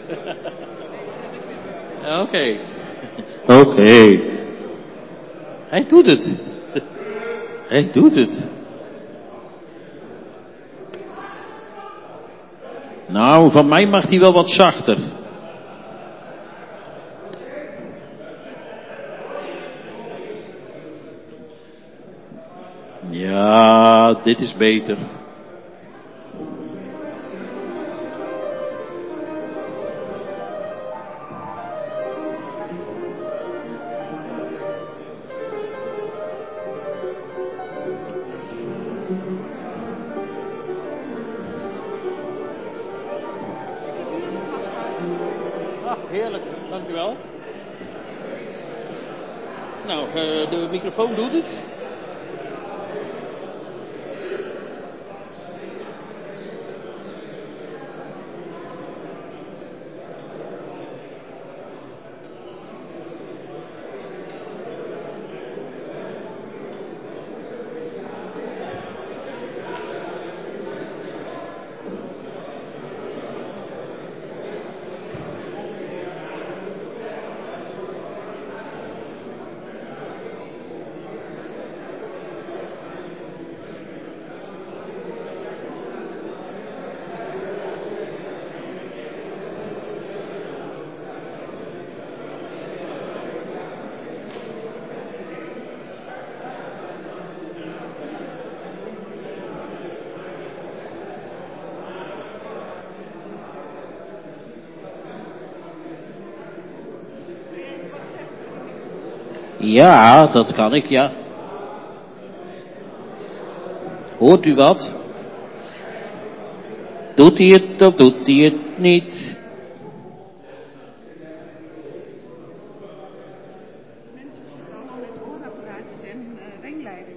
Oké. Oké. Hij doet het. Hij doet het. Nou, van mij mag hij wel wat zachter. Ja, dit is beter. Heerlijk, dankjewel. Nou, de microfoon doet het. Ja, dat kan ik, ja. Hoort u wat? Doet hij het of doet hij het niet? Mensen zitten allemaal met hoorapparaatjes en ringleiding.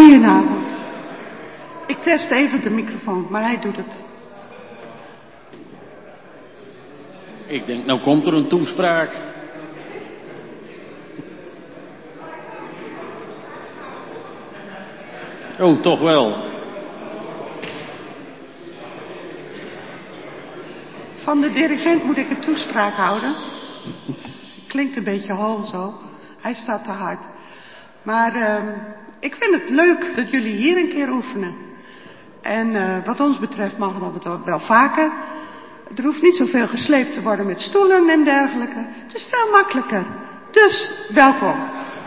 Goedenavond. Ik test even de microfoon, maar hij doet het. Ik denk, nou komt er een toespraak. Oh, toch wel. Van de dirigent moet ik een toespraak houden. Klinkt een beetje hol zo. Hij staat te hard. Maar ik vind het leuk dat jullie hier een keer oefenen. En wat ons betreft mag dat wel vaker. Er hoeft niet zoveel gesleept te worden met stoelen en dergelijke. Het is veel makkelijker. Dus welkom.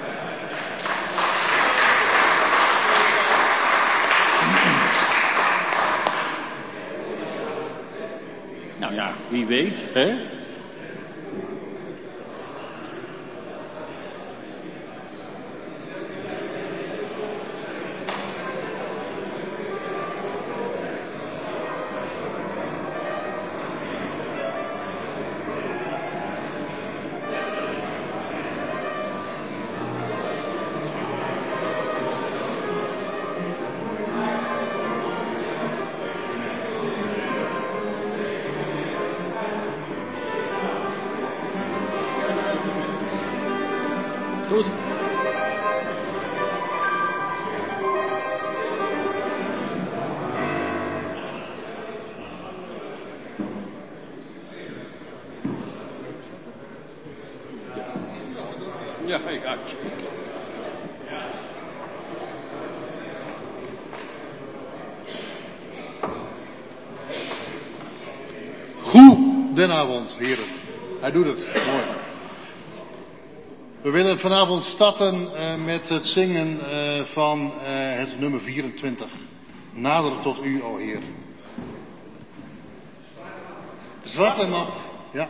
Nou ja, wie weet, hè? Goed. Ja, zeker. Goedenavond, heren. Hij doet het, mooi. We willen vanavond starten met het zingen van het nummer 24. Nader tot u, o Heer. Zwarte nap, ja.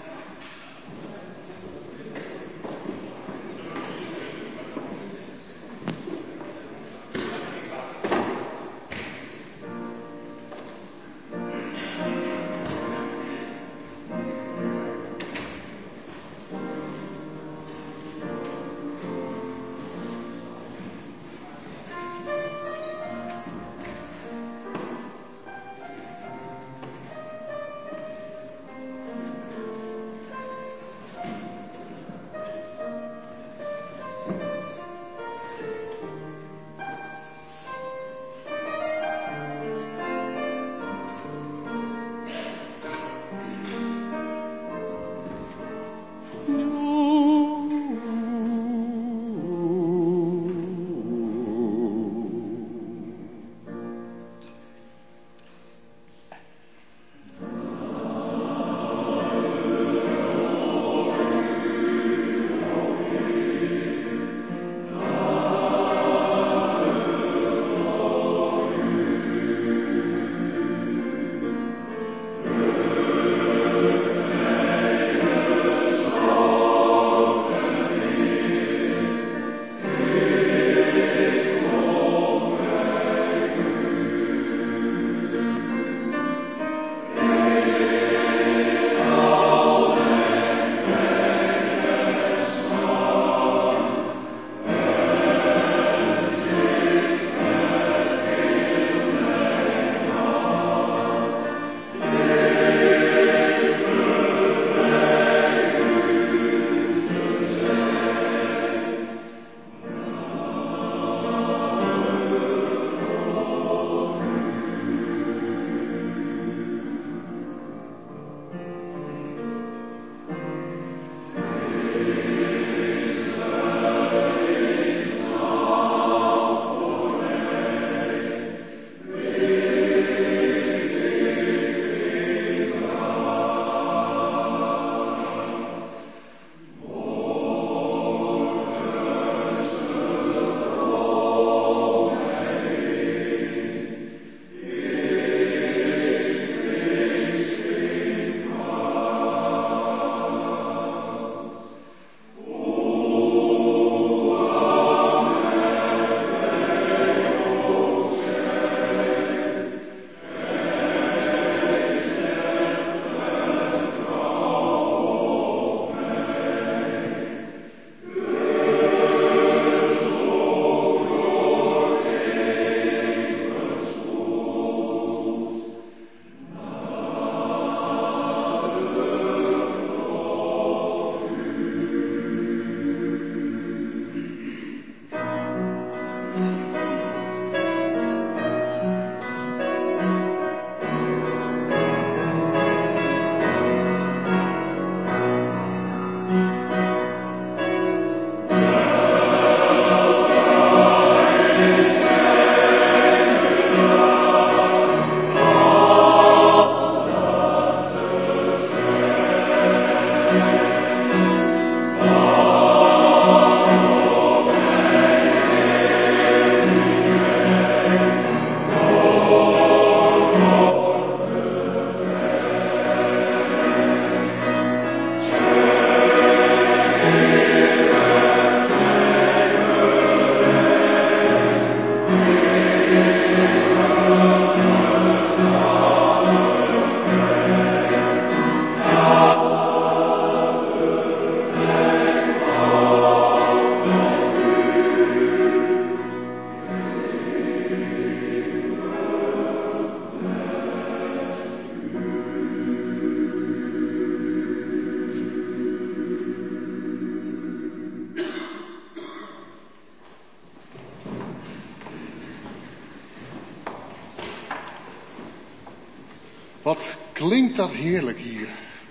Wat klinkt dat heerlijk hier.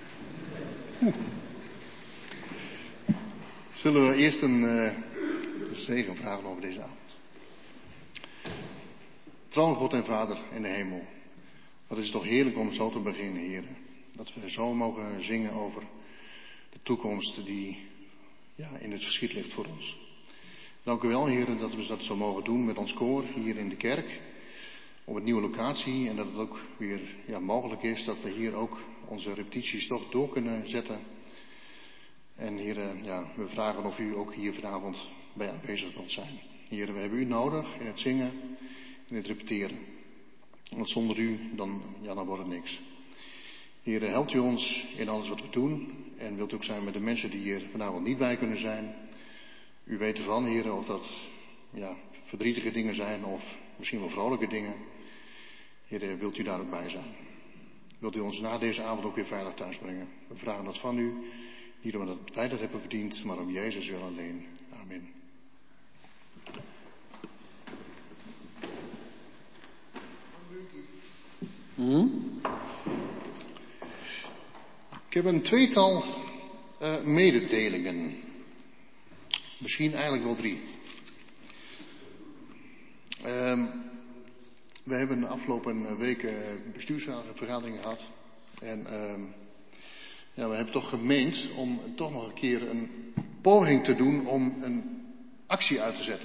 Zullen we eerst een zegen vragen over deze avond. Trouwe God en Vader in de hemel. Wat is het toch heerlijk om zo te beginnen, Heer. Dat we zo mogen zingen over de toekomst die in het verschiet ligt voor ons. Dank u wel, Heer, dat we dat zo mogen doen met ons koor hier in de kerk. Op een nieuwe locatie. En dat het ook weer mogelijk is dat we hier ook onze repetities toch door kunnen zetten. En Heer, we vragen of u ook hier vanavond bij aanwezig wilt zijn. Heer, we hebben u nodig in het zingen, in het repeteren. Want zonder u, dan wordt het niks. Heer, helpt u ons in alles wat we doen. En wilt u ook zijn met de mensen die hier vanavond niet bij kunnen zijn. U weet ervan, Heer, of dat verdrietige dingen zijn of misschien wel vrolijke dingen. Heer, wilt u daar ook bij zijn. Wilt u ons na deze avond ook weer veilig thuis brengen. We vragen dat van u. Niet omdat wij dat hebben verdiend, maar om Jezus wil alleen. Amen. Ik heb een tweetal mededelingen. Misschien eigenlijk wel 3. We hebben de afgelopen weken bestuursvergaderingen gehad. En we hebben toch gemeend om toch nog een keer een poging te doen om een actie uit te zetten.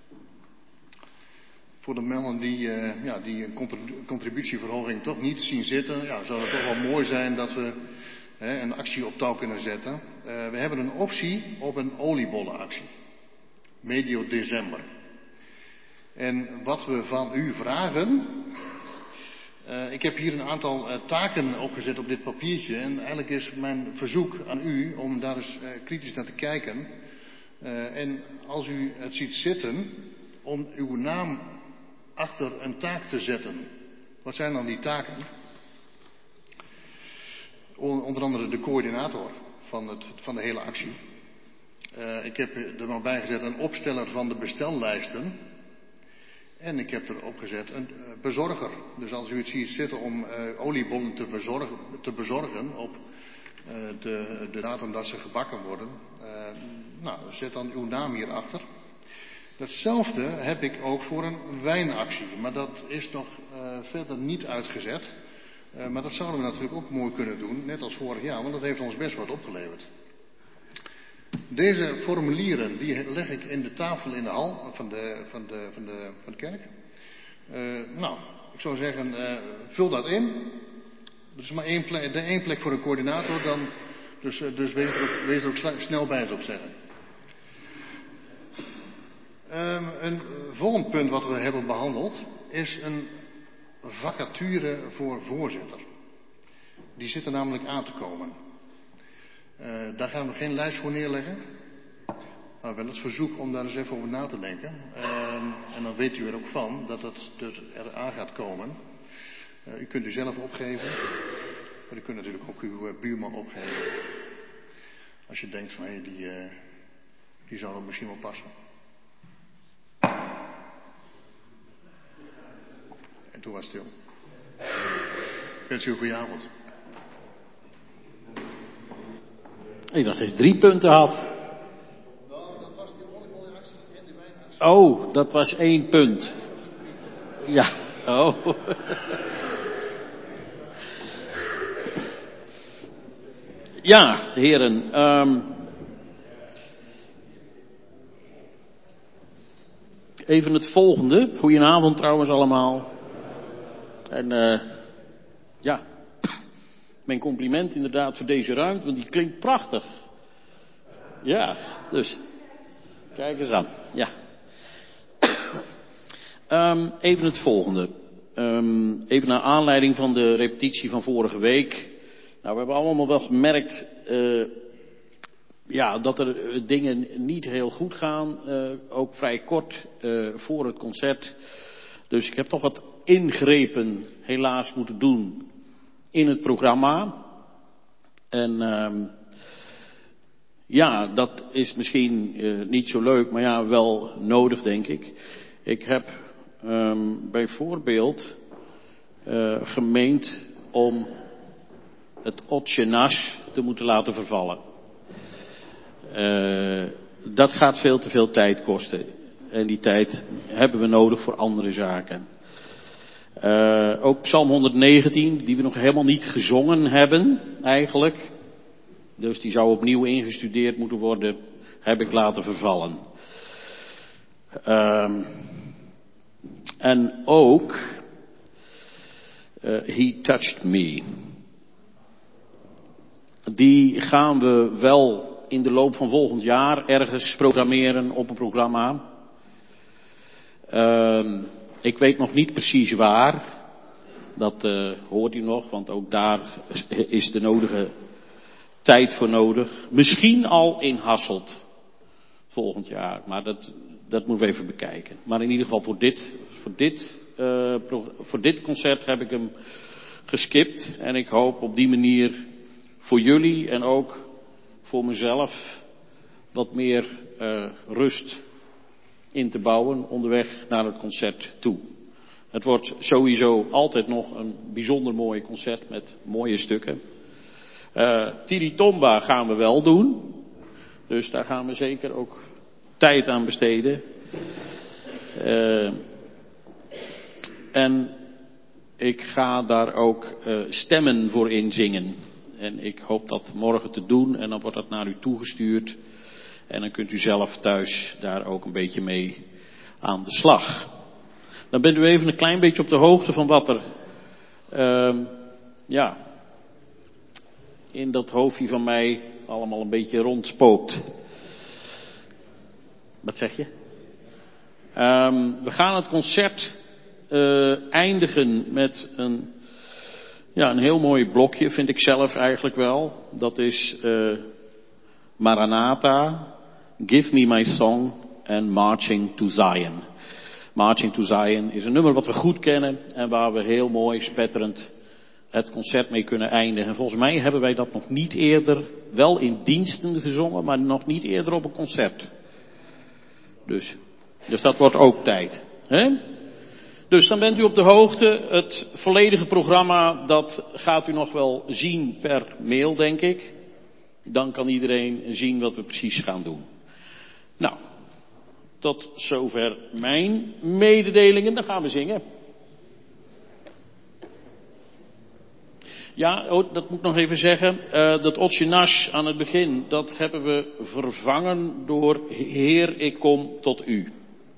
Voor de mannen die een contributieverhoging toch niet zien zitten, zou het toch wel mooi zijn dat we een actie op touw kunnen zetten. We hebben een optie op een oliebollenactie. Medio december. En wat we van u vragen. Ik heb hier een aantal taken opgezet op dit papiertje. En eigenlijk is mijn verzoek aan u om daar eens kritisch naar te kijken. En als u het ziet zitten, om uw naam achter een taak te zetten. Wat zijn dan die taken? Onder andere de coördinator van de hele actie. Ik heb er nog bij gezet een opsteller van de bestellijsten. En ik heb erop gezet een bezorger. Dus als u het ziet zitten om oliebollen te bezorgen op de datum dat ze gebakken worden. Zet dan uw naam hierachter. Datzelfde heb ik ook voor een wijnactie. Maar dat is nog verder niet uitgezet. Maar dat zouden we natuurlijk ook mooi kunnen doen. Net als vorig jaar. Want dat heeft ons best wat opgeleverd. Deze formulieren die leg ik in de tafel in de hal van de kerk. Ik zou zeggen, vul dat in. Er is maar één plek voor een coördinator. Dus wees er ook snel bij, zou ik zeggen. Een volgend punt wat we hebben behandeld is een vacature voor voorzitter. Die zit er namelijk aan te komen. Daar gaan we geen lijst voor neerleggen. Maar wel het verzoek om daar eens even over na te denken. En dan weet u er ook van dat het dus eraan gaat komen. U kunt u zelf opgeven. Maar u kunt natuurlijk ook uw buurman opgeven. Als je denkt van die zou er misschien wel passen. En toen was het stil. Ik wens u een goede avond. Ik dacht dat je 3 punten had. Nou, dat was die oliebollenactie en de wijnactie. Oh, dat was 1 punt. Ja, oh. Ja, heren. Even het volgende. Goedenavond trouwens allemaal. En mijn compliment inderdaad voor deze ruimte, want die klinkt prachtig. Ja, dus. Kijk eens aan. Ja. Even het volgende. Even naar aanleiding van de repetitie van vorige week. Nou, we hebben allemaal wel gemerkt dat er dingen niet heel goed gaan. Ook vrij kort voor het concert. Dus ik heb toch wat ingrepen helaas moeten doen in het programma. En dat is misschien niet zo leuk, maar wel nodig, denk ik. Ik heb bijvoorbeeld gemeend om het Otje Nash te moeten laten vervallen. Dat gaat veel te veel tijd kosten. En die tijd hebben we nodig voor andere zaken. Ook Psalm 119, die we nog helemaal niet gezongen hebben, eigenlijk. Dus die zou opnieuw ingestudeerd moeten worden, heb ik laten vervallen. En ook He Touched Me. Die gaan we wel in de loop van volgend jaar ergens programmeren op een programma. Ik weet nog niet precies waar. Dat hoort u nog, want ook daar is de nodige tijd voor nodig. Misschien al in Hasselt volgend jaar, maar dat moeten we even bekijken. Maar in ieder geval voor dit concert heb ik hem geskipt. En ik hoop op die manier voor jullie en ook voor mezelf wat meer rust in te bouwen onderweg naar het concert toe. Het wordt sowieso altijd nog een bijzonder mooi concert met mooie stukken. Tiritomba gaan we wel doen. Dus daar gaan we zeker ook tijd aan besteden. En ik ga daar ook stemmen voor inzingen. En ik hoop dat morgen te doen en dan wordt dat naar u toegestuurd. En dan kunt u zelf thuis daar ook een beetje mee aan de slag. Dan bent u even een klein beetje op de hoogte van wat er in dat hoofdje van mij allemaal een beetje rondspookt. Wat zeg je? We gaan het concert eindigen met een heel mooi blokje, vind ik zelf eigenlijk wel. Dat is Maranatha, Give Me My Song en Marching to Zion. Marching to Zion is een nummer wat we goed kennen en waar we heel mooi spetterend het concert mee kunnen eindigen. En volgens mij hebben wij dat nog niet eerder, wel in diensten gezongen, maar nog niet eerder op een concert. Dus dat wordt ook tijd. Hè? Dus dan bent u op de hoogte. Het volledige programma, dat gaat u nog wel zien per mail, denk ik. Dan kan iedereen zien wat we precies gaan doen. Nou, tot zover mijn mededelingen. Dan gaan we zingen. Ja, dat moet ik nog even zeggen. Dat Otje Nash aan het begin, dat hebben we vervangen door Heer, ik kom tot u.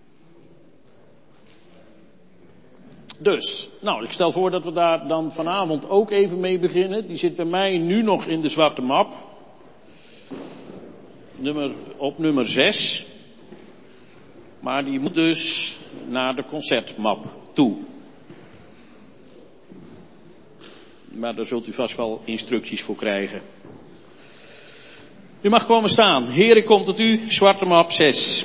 Dus, nou, ik stel voor dat we daar dan vanavond ook even mee beginnen. Die zit bij mij nu nog in de zwarte map. Op nummer 6. Maar die moet dus naar de concertmap toe. Maar daar zult u vast wel instructies voor krijgen. U mag gewoon maar staan. Heer, ik kom tot u, zwarte map 6.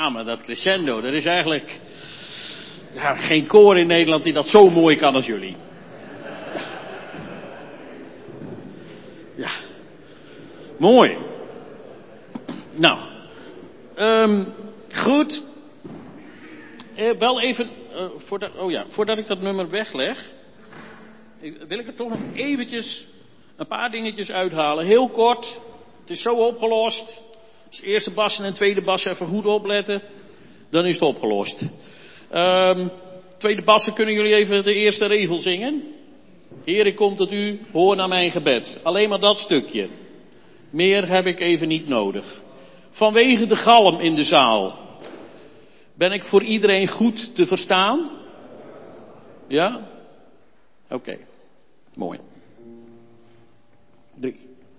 samen, dat crescendo. Er is eigenlijk geen koor in Nederland die dat zo mooi kan als jullie. Ja. Mooi. Nou. Goed. Wel even, voordat ik dat nummer wegleg, wil ik er toch nog eventjes een paar dingetjes uithalen. Heel kort. Het is zo opgelost. Als eerste bas en tweede bas even goed opletten, dan is het opgelost. Tweede bassen, kunnen jullie even de eerste regel zingen? Heer, ik kom tot u, hoor naar mijn gebed. Alleen maar dat stukje. Meer heb ik even niet nodig. Vanwege de galm in de zaal. Ben ik voor iedereen goed te verstaan? Ja? Oké. Mooi. 3.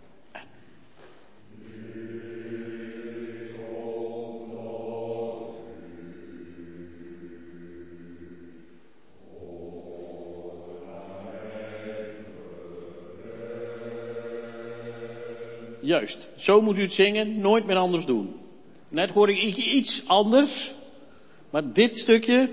Juist, zo moet u het zingen, nooit meer anders doen. Net hoor ik iets anders, maar dit stukje,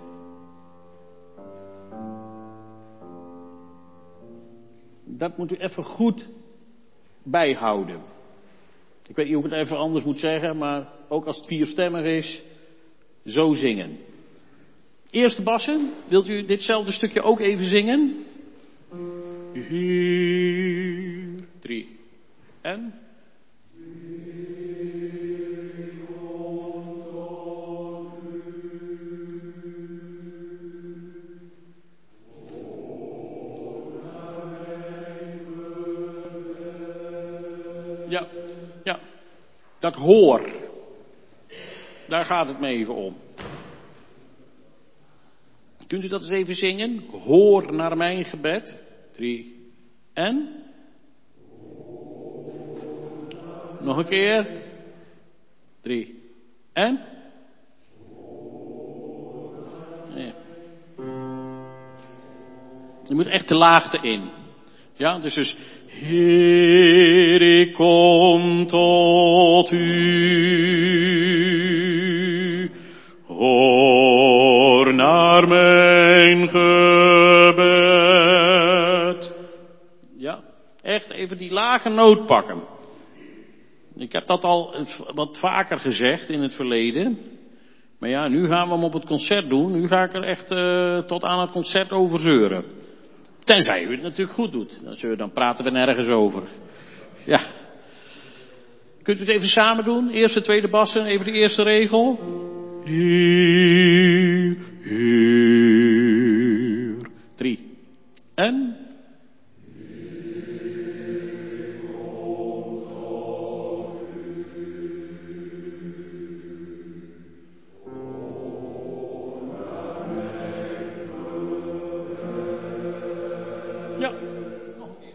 dat moet u even goed bijhouden. Ik weet niet hoe ik het even anders moet zeggen, maar ook als het vierstemmig is, zo zingen. Eerste bassen, wilt u ditzelfde stukje ook even zingen? 3. En? Ja, dat hoor. Daar gaat het me even om. Kunt u dat eens even zingen? Hoor naar mijn gebed. 3. En? Nog een keer. 3. En? Ja. Je moet echt de laagte in. Ja, dus Heer, ik kom tot u. Hoor naar mijn gebed. Ja, echt even die lage noot pakken. Ik heb dat al wat vaker gezegd in het verleden. Maar ja, nu gaan we hem op het concert doen. Nu ga ik er echt tot aan het concert over zeuren. Tenzij u het natuurlijk goed doet. Dan praten we nergens over. Ja. Kunt u het even samen doen? Eerste, tweede bassen, even de eerste regel. Heer, Heer. 3. En? Ja. Nog een keer.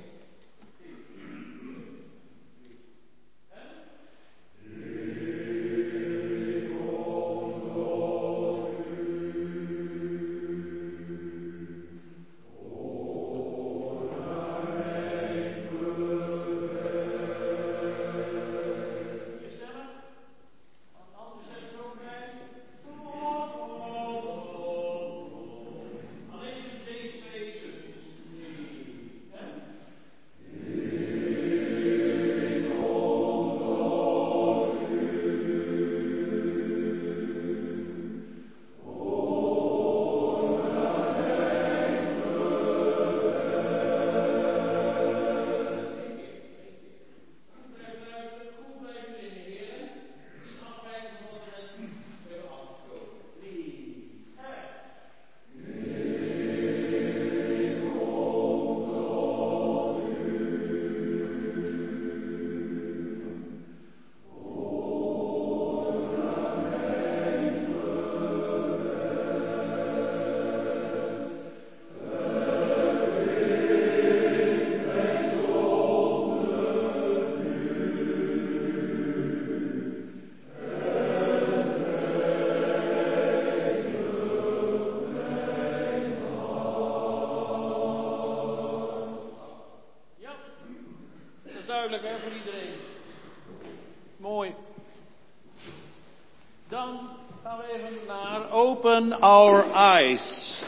Duidelijk, hè, voor iedereen. Mooi. Dan gaan we even naar Open Our Eyes.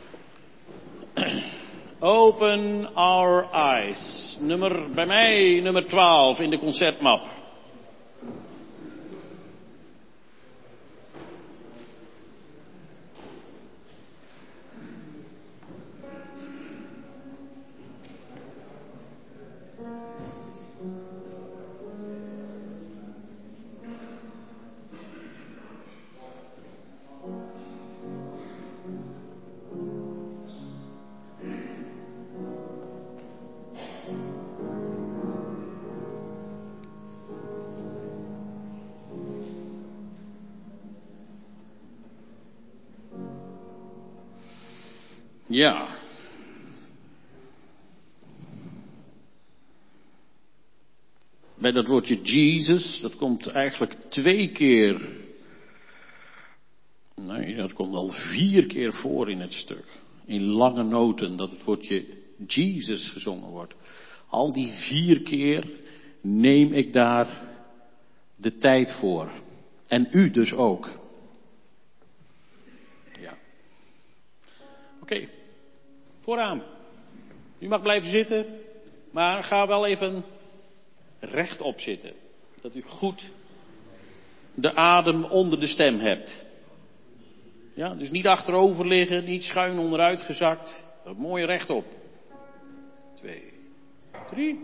Open Our Eyes. Bij mij nummer 12 in de concertmap. Ja. Bij dat woordje Jesus, dat komt eigenlijk 2 keer. Nee, dat komt al 4 keer voor in het stuk. In lange noten dat het woordje Jesus gezongen wordt. Al die 4 keer neem ik daar de tijd voor. En u dus ook. Ja. Oké. Vooraan. U mag blijven zitten, maar ga wel even rechtop zitten. Dat u goed de adem onder de stem hebt. Ja, dus niet achterover liggen, niet schuin onderuit gezakt. Mooi rechtop. 2, 3.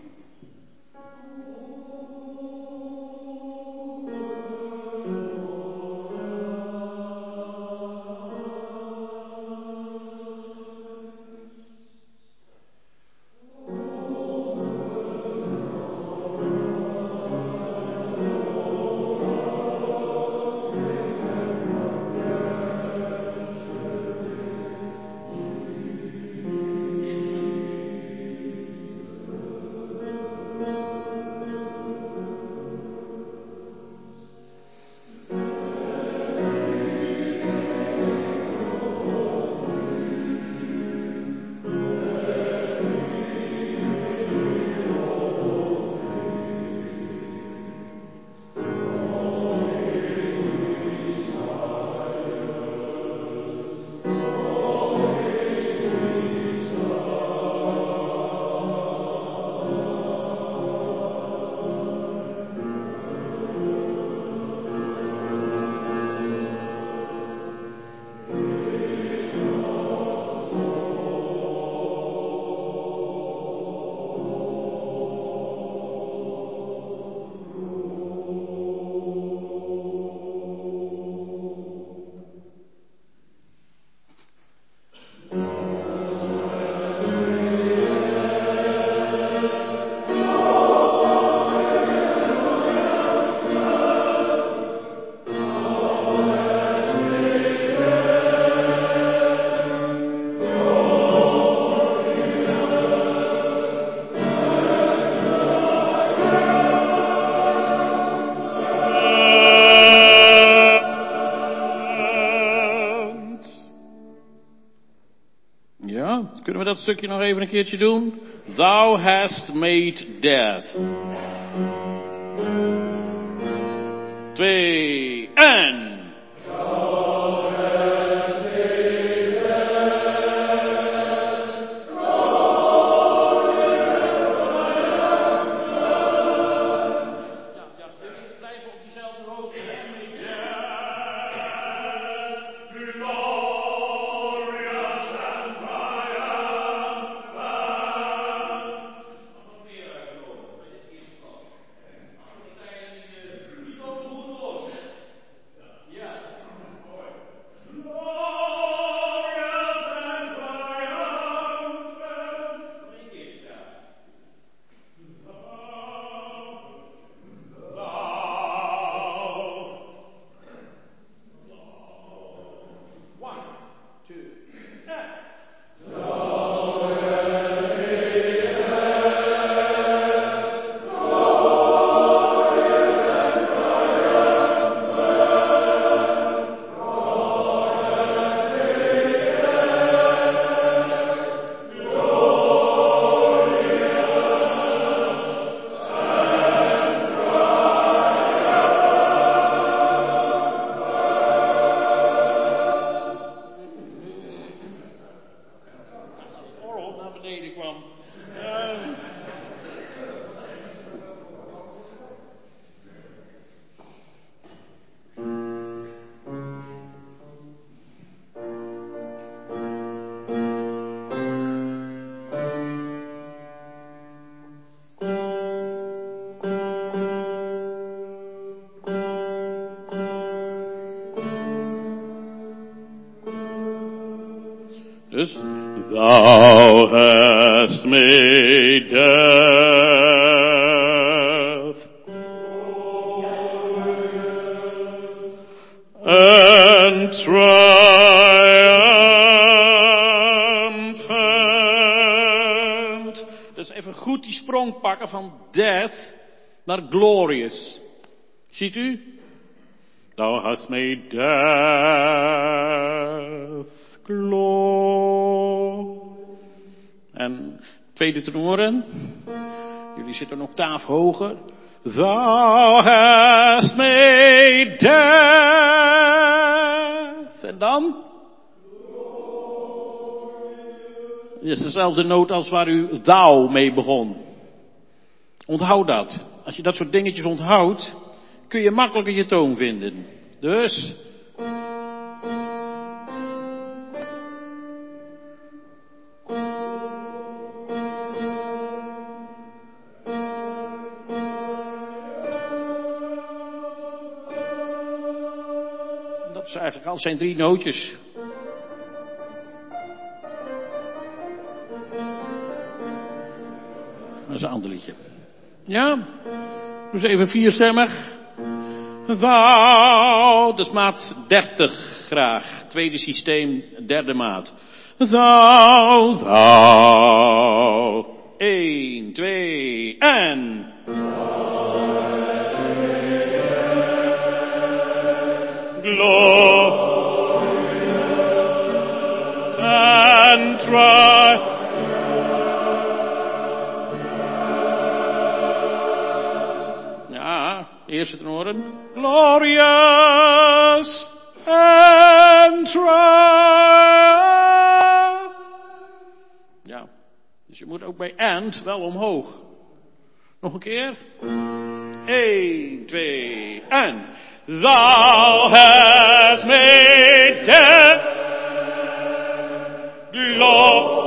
Kunnen we dat stukje nog even een keertje doen? Thou hast made death. 2 en... Dus, Thou hast made death and triumphant. Dus even goed die sprong pakken van death naar glorious. Ziet u? Thou hast made death glorious. En tweede tenoren. Jullie zitten een octaaf hoger. Thou hast made death. En dan? Het is dezelfde noot als waar u thou mee begon. Onthoud dat. Als je dat soort dingetjes onthoudt, kun je makkelijker je toon vinden. Dus. Dat is eigenlijk al zijn 3 nootjes. Dat is een ander liedje. Ja? Dus even 4stemmig. Thou, dat is maat 30 graag. Tweede systeem, derde maat. Thou, thou. 1, 2 en. Glorious and triumphant. Eerste tenoren. Glorious and triumph. Ja, dus je moet ook bij and wel omhoog. Nog een keer. 1, 2 en. Thou hast made death glorious.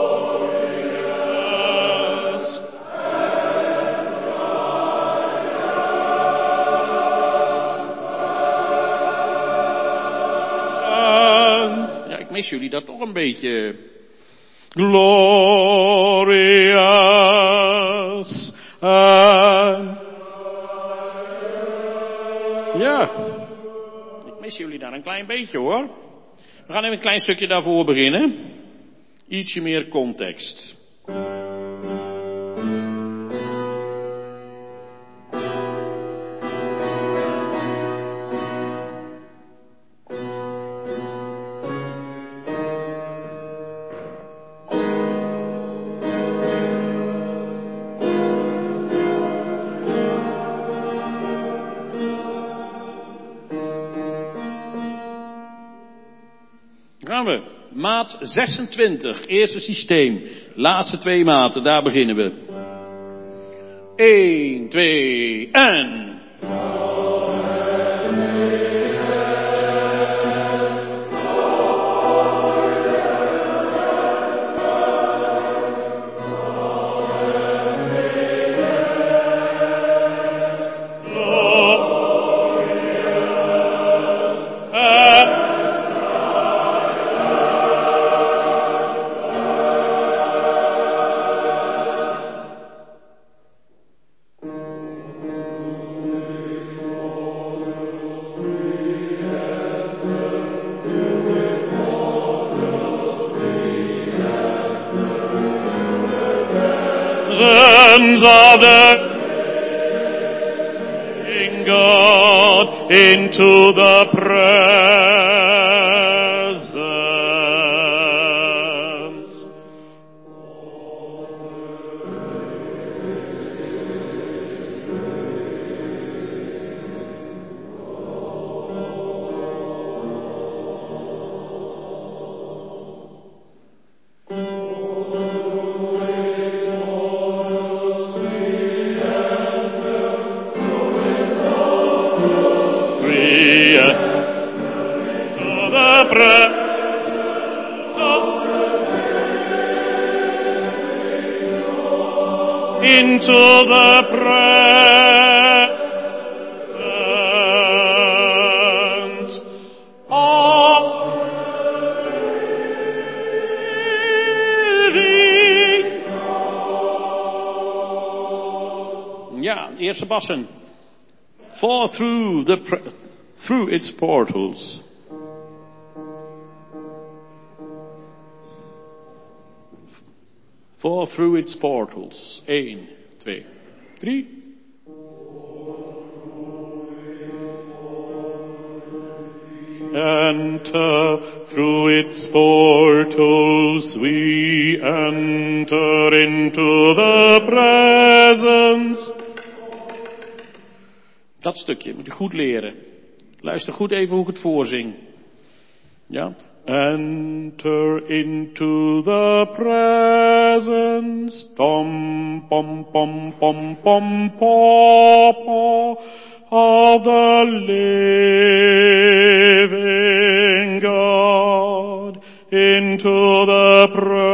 Mis jullie dat toch een beetje? Glorious. Ja. Ik mis jullie daar een klein beetje hoor. We gaan even een klein stukje daarvoor beginnen. Ietsje meer context. Maat 26, eerste systeem. Laatste 2 maten, daar beginnen we. 1, 2 en. Of the living God into the presence. Into the presence of Ja, eerste bassen. For through its portals. For through its portals. 1, 2, 3. Enter through its portals, we enter into the presence. Dat stukje moet je goed leren. Luister goed even hoe ik het voorzing. Ja. Enter into the presence. Pom pom pom pom pom pom of the living God. Into the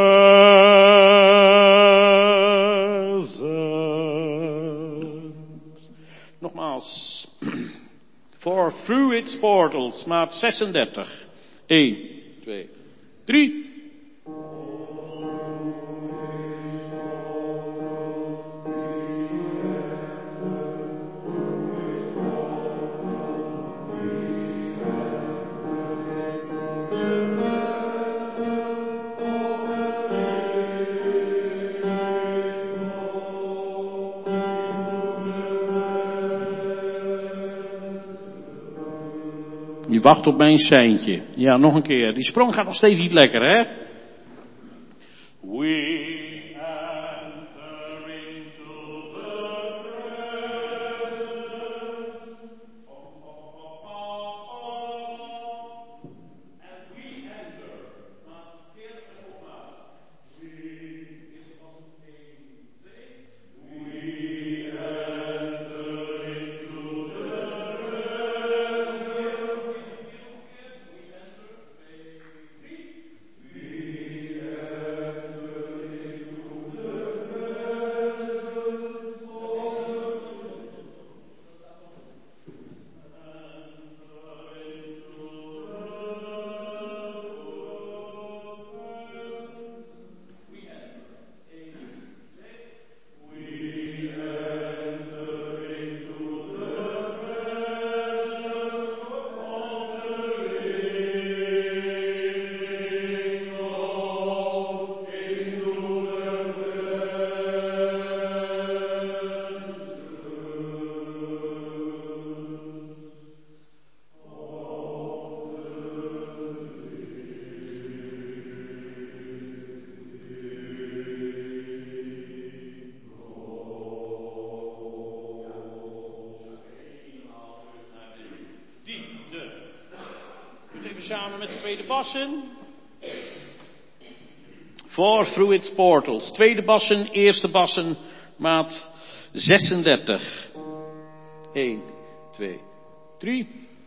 presence. Nogmaals. For through its portals, maat 36. 1, 2, 3. Je wacht op mijn seintje. Ja, nog een keer. Die sprong gaat nog steeds niet lekker, hè? We enter into the presence. And we enter. Nou, verkeerd nogmaals. We is als een 1, 2. We enter into the samen met de tweede bassen. For through its portals. Tweede bassen, eerste bassen, maat 36. 1, 2, 3.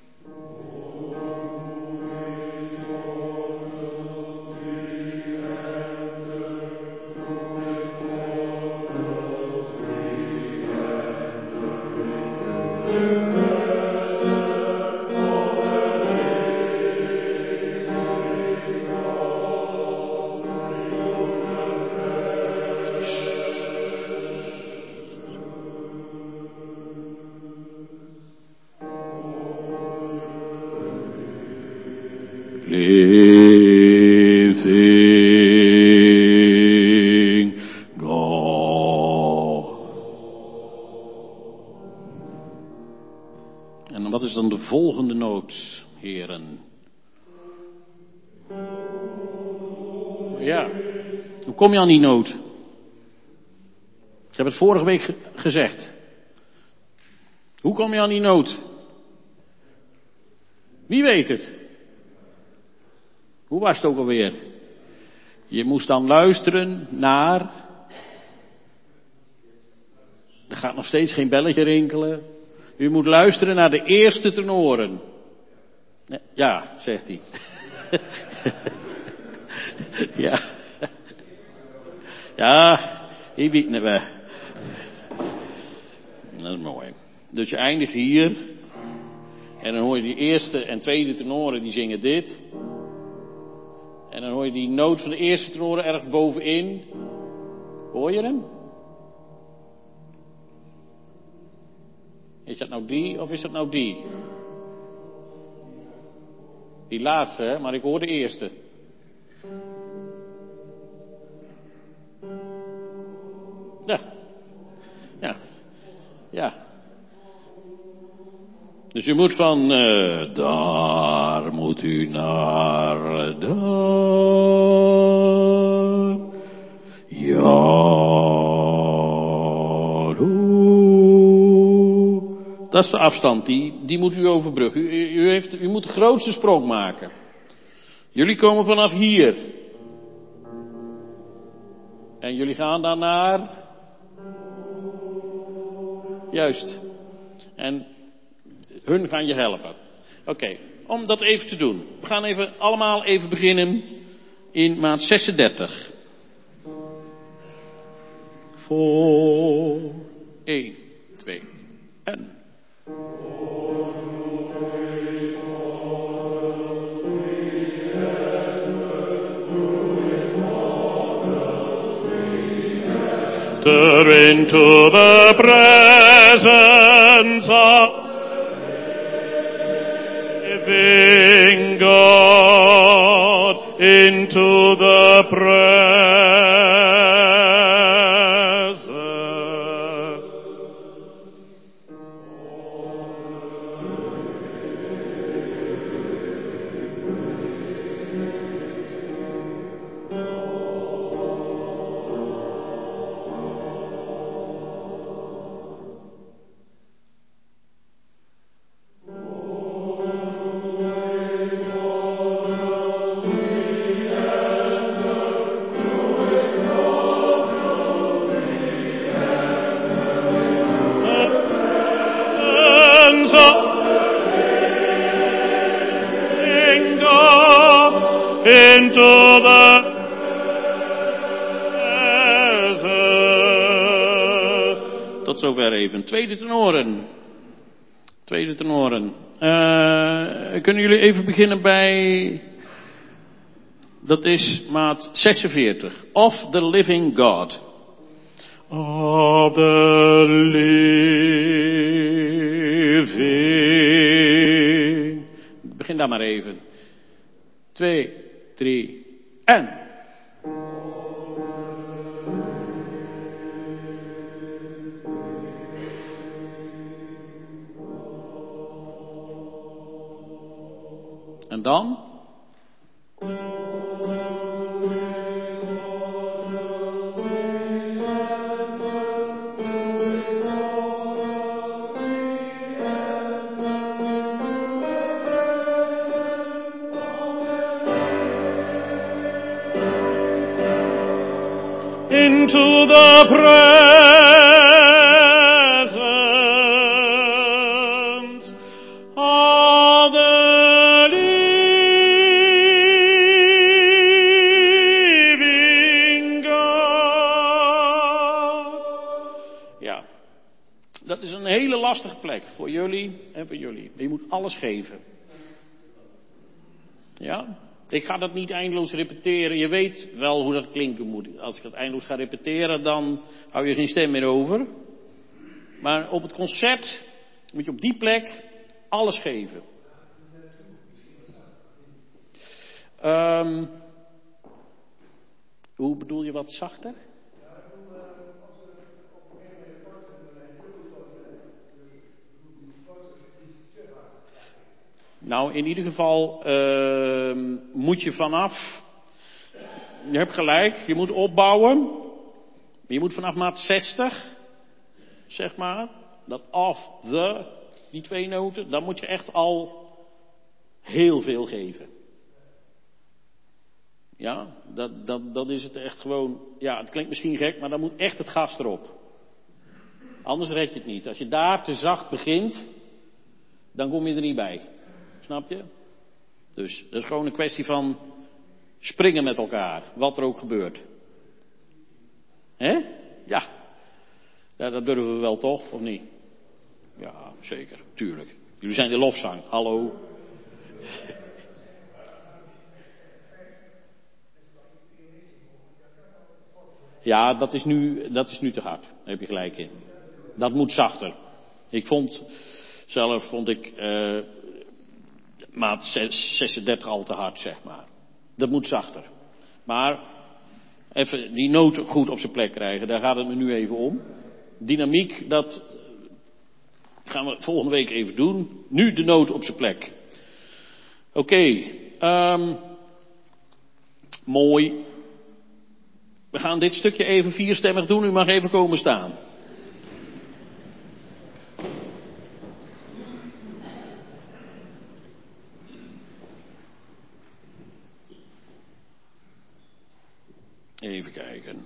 Living God. En wat is dan de volgende noot, heren? Ja, hoe kom je aan die noot? Ik heb het vorige week gezegd. Hoe kom je aan die noot? Wie weet het? Hoe was het ook alweer? Je moest dan luisteren naar... Er gaat nog steeds geen belletje rinkelen. U moet luisteren naar de eerste tenoren. Ja, zegt hij. Ja. Ja, die bieden we. Dat is mooi. Dus je eindigt hier. En dan hoor je die eerste en tweede tenoren, die zingen dit. En dan hoor je die noot van de eerste tenoren erg bovenin. Hoor je hem? Is dat nou die of is dat nou die? Die laatste, hè? Maar ik hoor de eerste. Ja. Ja. Ja. Dus u moet van, daar moet u naar, daar. Ja. Dat is de afstand, die moet u overbruggen. U moet de grootste sprong maken. Jullie komen vanaf hier. En jullie gaan dan naar... Juist. En hun gaan je helpen. Oké, om dat even te doen. We gaan allemaal even beginnen in maat 36. Voor 1, 2 en... Enter into the presence of living God, into the presence. Into the tot zover even. Tweede tenoren. Kunnen jullie even beginnen bij... Dat is maat 46. Of the living God. Of the living. Begin daar maar even. 2, 3 en... En dan? Into the presence of the living God. Ja, dat is een hele lastige plek voor jullie en voor jullie. Je moet alles geven. Ja? Ik ga dat niet eindeloos repeteren. Je weet wel hoe dat klinken moet. Als ik dat eindeloos ga repeteren, dan hou je geen stem meer over. Maar op het concert moet je op die plek alles geven. Hoe bedoel je wat zachter? Nou, in ieder geval moet je vanaf... Je hebt gelijk, je moet opbouwen. Maar je moet vanaf maat 60, zeg maar, dat of, the, die 2 noten, dan moet je echt al heel veel geven. Ja, dat is het echt gewoon... Ja, het klinkt misschien gek, maar dan moet echt het gas erop. Anders red je het niet. Als je daar te zacht begint, dan kom je er niet bij. Snap je? Dus dat is gewoon een kwestie van springen met elkaar, wat er ook gebeurt. Hè? Ja. Ja, dat durven we wel toch, of niet? Ja, zeker, tuurlijk. Jullie zijn de lofzang, hallo. Ja, dat is nu te hard. Daar heb je gelijk in. Dat moet zachter. Vond ik maat 36 al te hard, zeg maar. Dat moet zachter. Maar even die noot goed op zijn plek krijgen, daar gaat het me nu even om. Dynamiek, dat gaan we volgende week even doen. Nu de noot op zijn plek. Oké, mooi. We gaan dit stukje even vierstemmig doen. U mag even komen staan. Even kijken.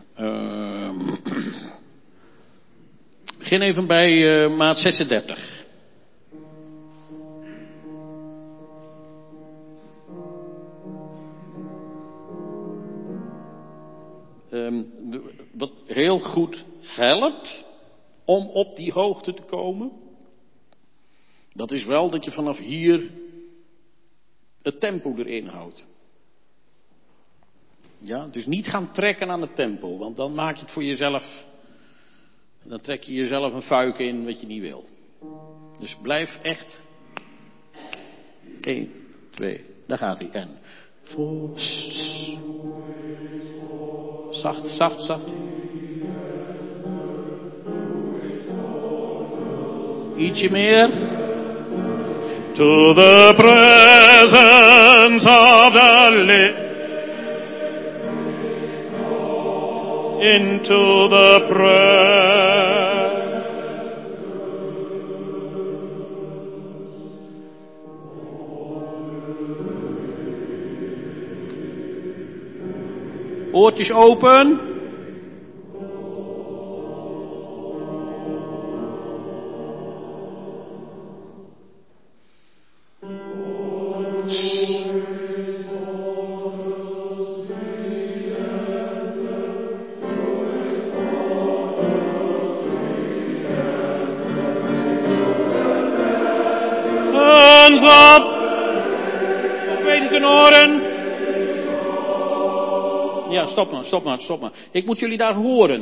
Begin even bij maat 36. Wat heel goed helpt om op die hoogte te komen, dat is wel dat je vanaf hier het tempo erin houdt. Ja, dus niet gaan trekken aan het tempo, want dan maak je het voor jezelf, dan trek je jezelf een fuik in wat je niet wil. Dus blijf echt. 1, 2, daar gaat hij. En zacht, zacht, zacht. Ietsje meer. To the presence of the into the Oortjes open. hands up. Tweede tenoren. Ja, stop maar. Ik moet jullie daar horen.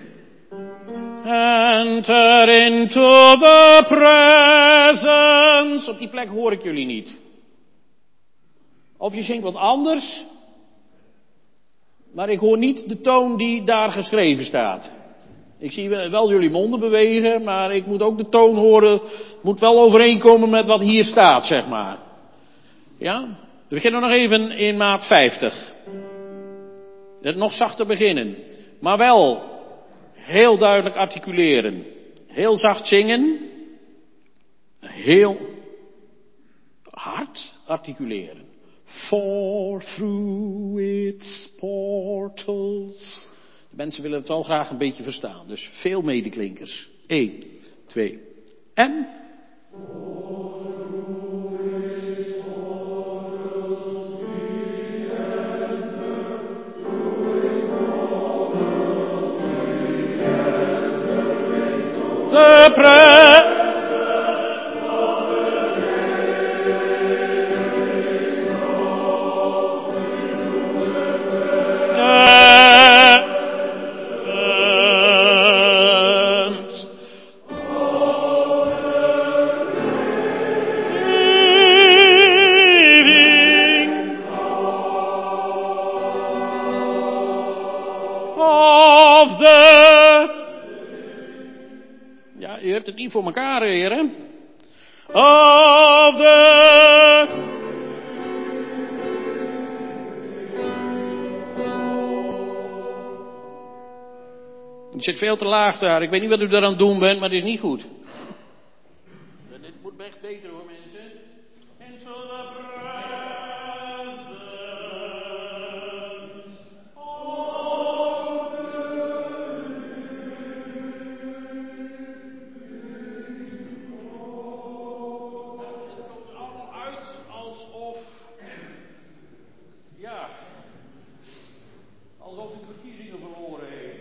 Enter into the presence. Op die plek hoor ik jullie niet. Of je zingt wat anders. Maar ik hoor niet de toon die daar geschreven staat. Ik zie wel jullie monden bewegen, maar ik moet ook de toon horen. Het moet wel overeenkomen met wat hier staat, zeg maar. Ja? We beginnen nog even in maat 50. Het nog zachter beginnen. Maar wel heel duidelijk articuleren. Heel zacht zingen. Heel hard articuleren. For through its portals. De mensen willen het wel graag een beetje verstaan. Dus veel medeklinkers. 1, 2 en... Ja, u hebt het niet voor elkaar, heren. Of the... Het zit veel te laag daar. Ik weet niet wat u daar aan het doen bent, maar het is niet goed. Dit moet echt beter hoor, mensen. Into the presence of het komt er allemaal uit alsof... Ja... Alsof u verkiezingen verloren heeft.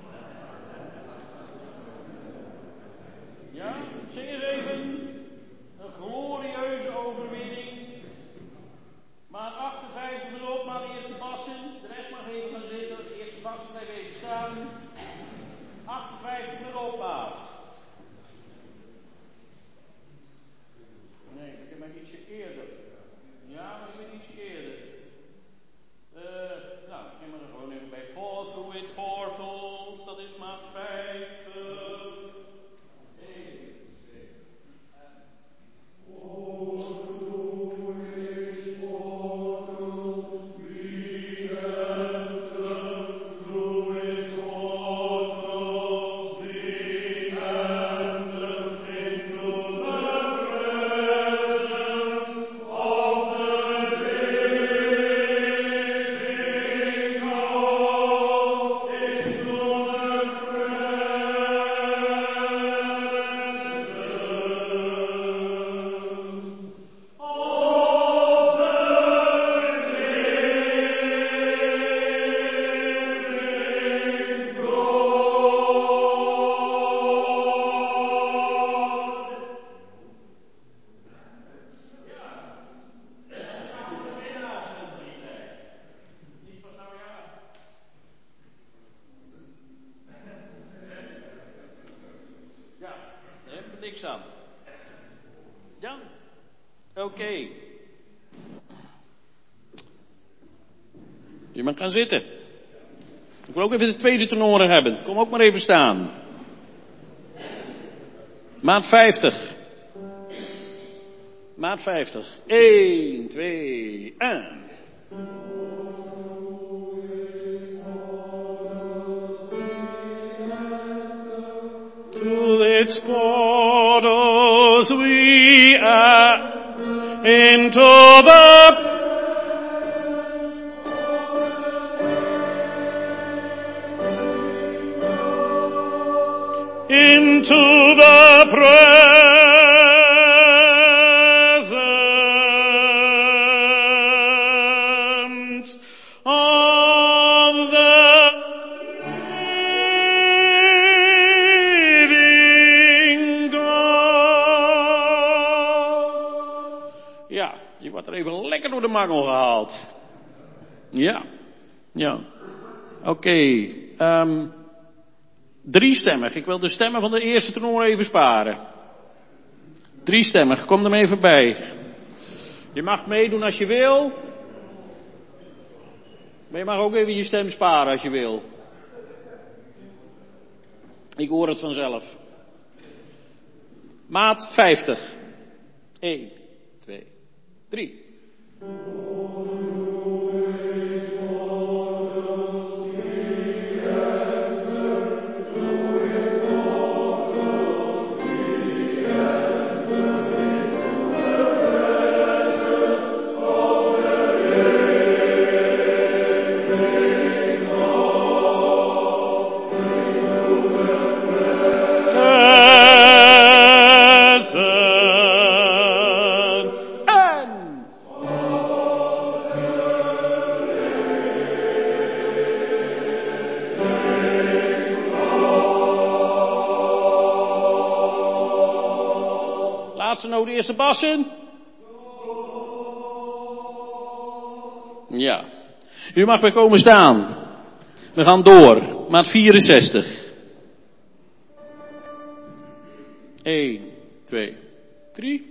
Ja, zing eens even. Een glorieuze overwinning. Maar 58 erop, maar de eerste bassen. De rest mag even gaan zitten. De eerste bassen blijven even staan. 58 erop, maat. niks aan. Ja? Oké. Je mag gaan zitten. Ik wil ook even de tweede tenoren hebben. Kom ook maar even staan. Maat 50. Maat 50. 1, 2, en. To its portals we into the presence of the living God. Ja, je wordt er even lekker door de mangel gehaald. Ja, ja. Oké, driestemmig. Ik wil de stemmen van de eerste tenor even sparen. Driestemmig, kom er maar even bij. Je mag meedoen als je wil. Maar je mag ook even je stem sparen als je wil. Ik hoor het vanzelf. Maat 50. 1, 2, 3. Laatste noot, eerste bassen. Ja. U mag weer komen staan. We gaan door. Maat 64. 1, 2, 3.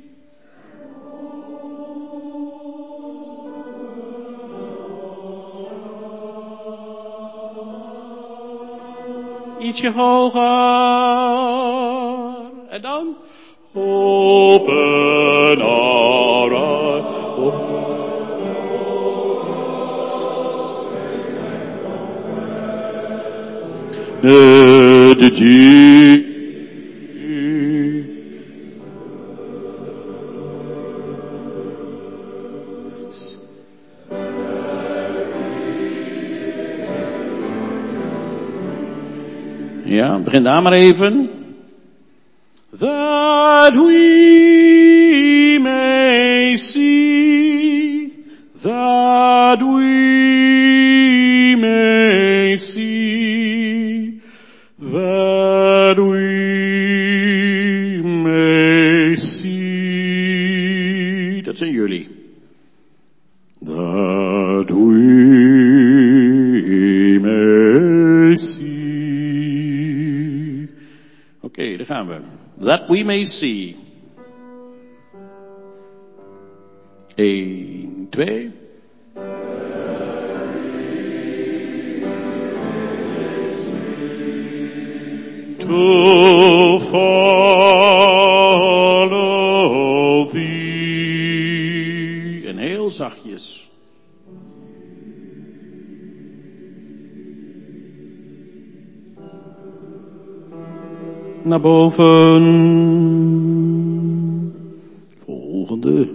Ietsje hoger. En dan? Open our eyes. Ja, begin daar maar even. That we may see, that we may see, that we may see. Dat zijn jullie. That we may see. Oké, daar gaan we. That we may see. 1, 2. To follow thee. En heel zachtjes. Naar boven. Volgende.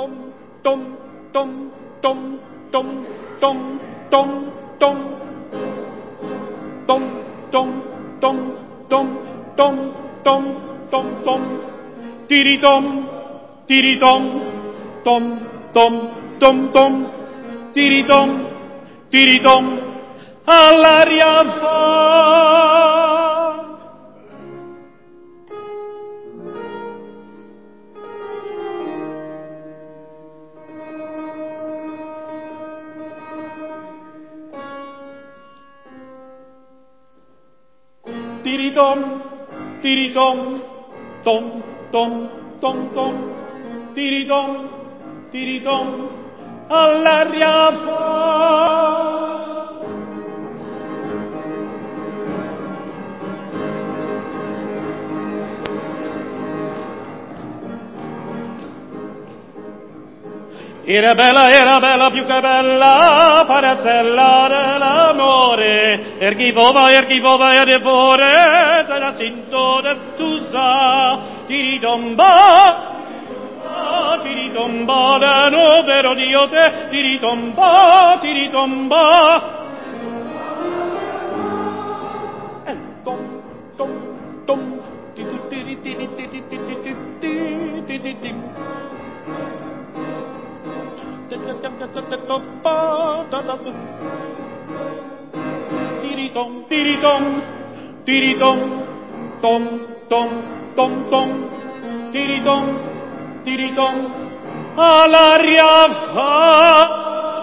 tom, tom, tom, tom, tom, tom, tom, tom. Tom, tom, tom, tom, tom, tom, tom, tom. Tiritom, tiritom, tom, tom, tom, tom. Tiritom, tiritom, all'aria fa. Tiritom, tiritom, tom, tom, tom, tom. Tiritom, tiritom, all'aria fa. Era bella più che bella, paracella dell'amore, ergivova e devore, della sintone tu sa, tiritomba, tiritomba, da no vero Dio te, tiritomba, tiritomba. Tom, tom, tom, tiritom, tiritom, tiritom, tom, tom, tom, tom, tiritom, tiritom, all'aria fa.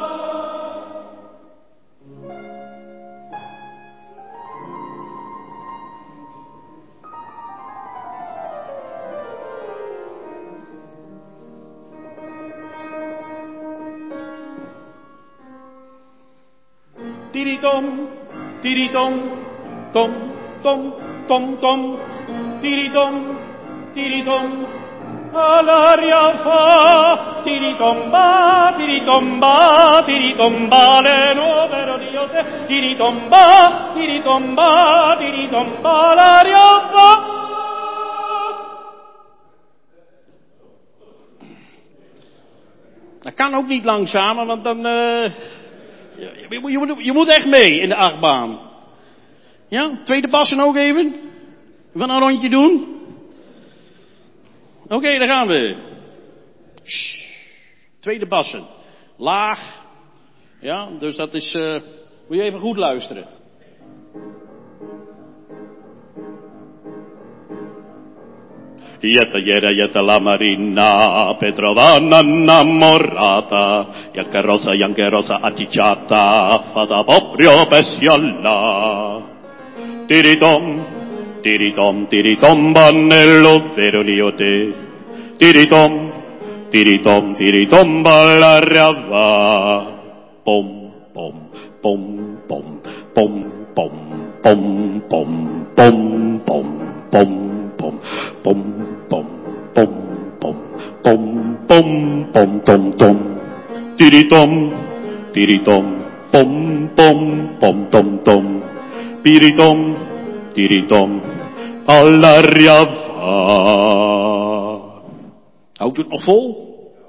Tiritom, tiritom, tom, tom, tom, tom, tiritom, tiritom, all'aria fa, tiritomba, tiritomba, tiritomba, le nuove rodeo te, tiritomba, tiritomba, tiritomba, all'aria fa. Dat kan ook niet langzamer, want dan... Je moet echt mee in de achtbaan. Ja, tweede bassen ook even. We gaan een rondje doen. Oké, daar gaan we. Shh. Tweede bassen. Laag. Ja, dus dat is... moet je even goed luisteren. Yetta la marina, Petrovana innamorata, Bianca rosa atticciata, fata proprio bestiola. Tiritom, tiritom, tiritom, bannello vero Dio te. Tiritom, tiritom, tiritom, ball'aria va. Pom, pom, pom, pom, pom, pom, pom, pom, pom, pom, pom. Pom pom pom pom pom pom pom pom tom tom tiritom tiritom pom pom pom tom tom piritom tiritom all'aria va. Houdt u het nog vol?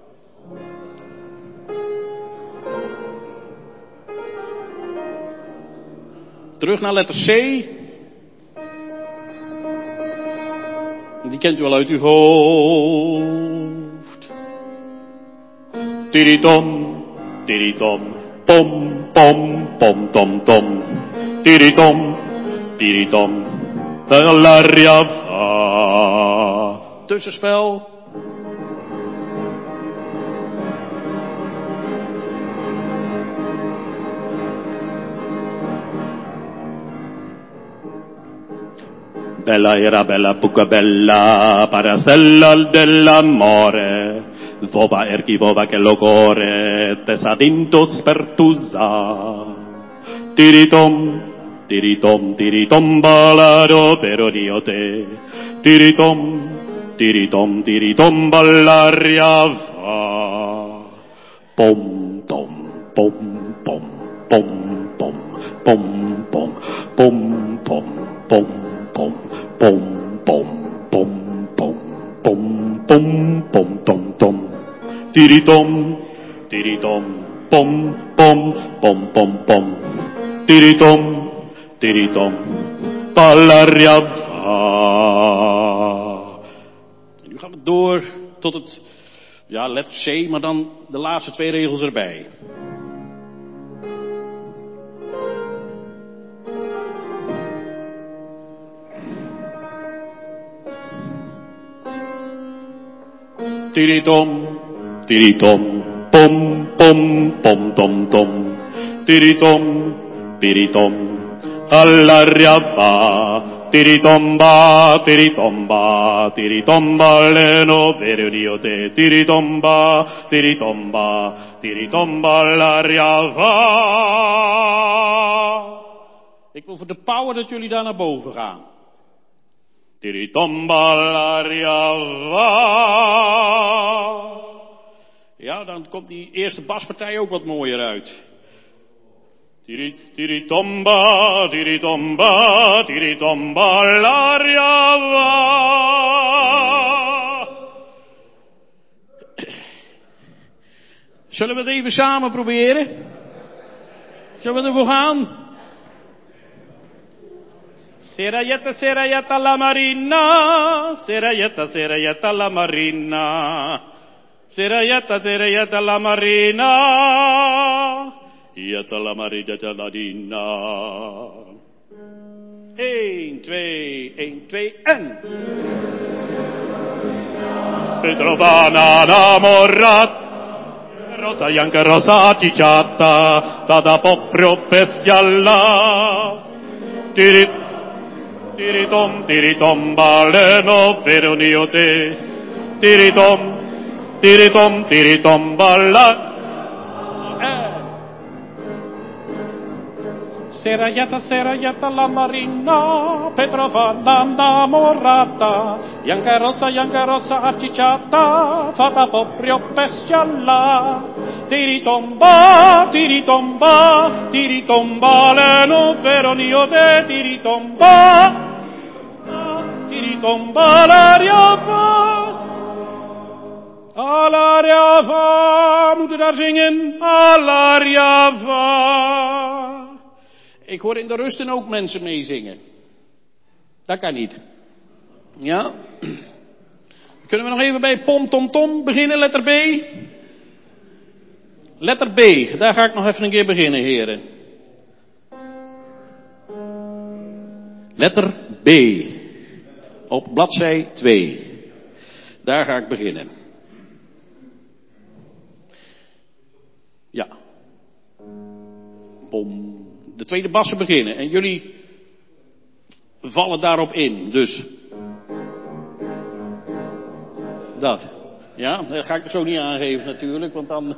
Terug naar letter C. Die kent u wel uit uw hoofd. Tiritom, tiritom, pom, pom, pom, tom, tom. Tiritom, tiritom, all'aria va. Tussenspel. Bella era bella, buca bella, paracella dell'amore. Vova ergivova che locore, tesadintos pertusa. Tiritom, tiritom, tiritom, ballaro vero Dio te. Tiritom, tiritom, tiritom, ballaria va. Pom, tom, pom, pom, pom, pom, pom, pom, pom, pom, pom, pom. Pom pom pom pom pom pom pom tom tom tiritom, tiritom, pom, pom, pom, pom, pom. Tiritom, tiritom, palaria va. En nu gaan we door tot het, letter C, maar dan de laatste 2 regels erbij. Tiritom, tiritom, pom, pom, pom, tom, tom. Tiritom, tiritom, alaria va. Tiritomba, tiritomba, tiritomba, leno veroniote. Tiritomba, tiritomba, tiritomba, alaria va. Ik wil voor de power dat jullie daar naar boven gaan. Tiritomba, alaria va. Ja, dan komt die eerste baspartij ook wat mooier uit. Tiritomba, tiritomba, tiritomba, l'aria va. Zullen we het even samen proberen? Zullen we ervoor gaan? Seraietta la marina, seraietta la marina. Seraietta la marina. Ietta la marina ladina. 1, 2, 1, 2 en. Petrovana namorat. Rosa bianca rosa cicciata. Tada proprio bestialla. Tiritom, tiritom, baleno veroniote. Tiritom, tiritom, tiritom, balla. Seraietta la marina, Petrovana innamorata, bianca rossa accicciata, fatta proprio bestialla. Tiritomba, tiritomba, tiritomba, leno veroniote, tiritomba, tiritomba, l'aria va. Alaria va, moeten daar zingen, alaria va. Ik hoor in de rusten ook mensen meezingen. Dat kan niet. Ja? Kunnen we nog even bij pom tom tom beginnen, letter B? Letter B, daar ga ik nog even een keer beginnen, heren. Letter B. Op bladzij 2. Daar ga ik beginnen. Ja. Pom. De tweede bassen beginnen. En jullie vallen daarop in. Dus. Dat. Ja, dat ga ik er zo niet aangeven natuurlijk. Want dan.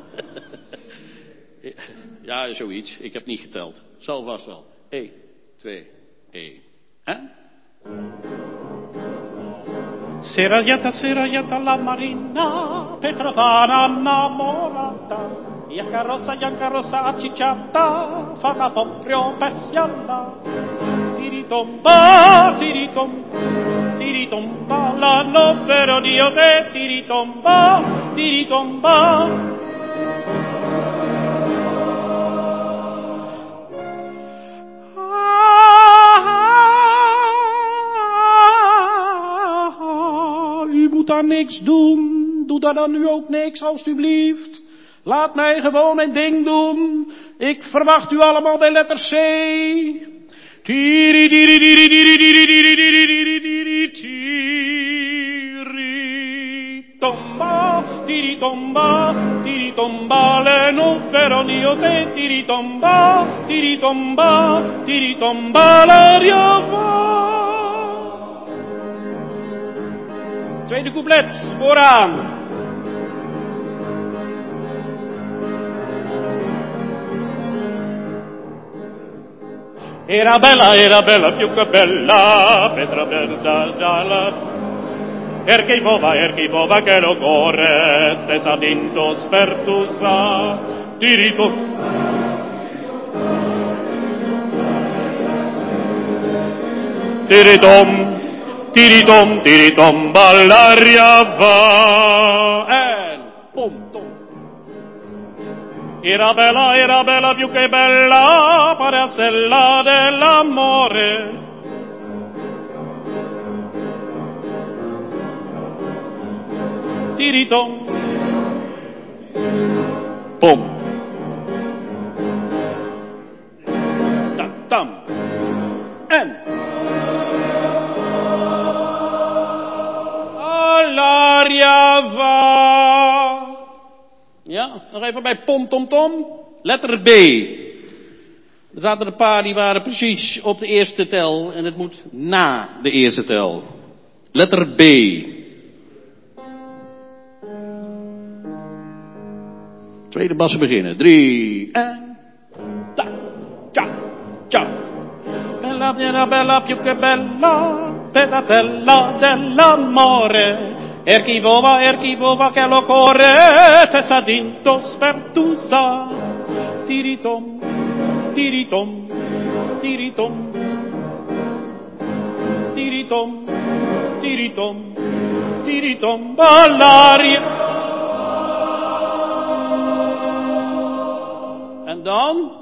Ja, zoiets. Ik heb niet geteld. Zal vast wel. 1, 2, 1. En? Seraietta la marina, Petrovana innamorata, bianca rossa accicciata, fatta proprio bestialla. Tiritomba, tiritomba, l'anno vero Dio te, tiritomba, tiritomba. U moet daar niks doen, doe daar dan nu ook niks alstublieft. Laat mij gewoon mijn ding doen. Ik verwacht u allemaal bij letter C. Tiritomba, tiritomba, tiritomba, le non vero Dio te, tiritomba, tiritomba, tiritomba, l'aria va. Tweede couplet, vooraan. Era bella, più che bella, Petra bella, dalla. Erche vova che lo corre, tesa dinto spertusa, tirito. Tiritom, ballaria va. En, pom, tom, Era bella più che bella, pare stella dell'amore. Tiritom, pom, tam, en. All'aria va. Ja, nog even bij pom, tom, tom. Letter B. Er zaten een paar die waren precies op de eerste tel en het moet na de eerste tel. Letter B. Tweede bassen beginnen. 3 en ta, tja, tja. Bella, bella, bella, più che bella, pedatella dell'amore. Erchivova che lo corre, testa dinto spertusa. Tiritom, tiritom, tiritom, tiritom, tiritom, tiritom, all'aria. En dan?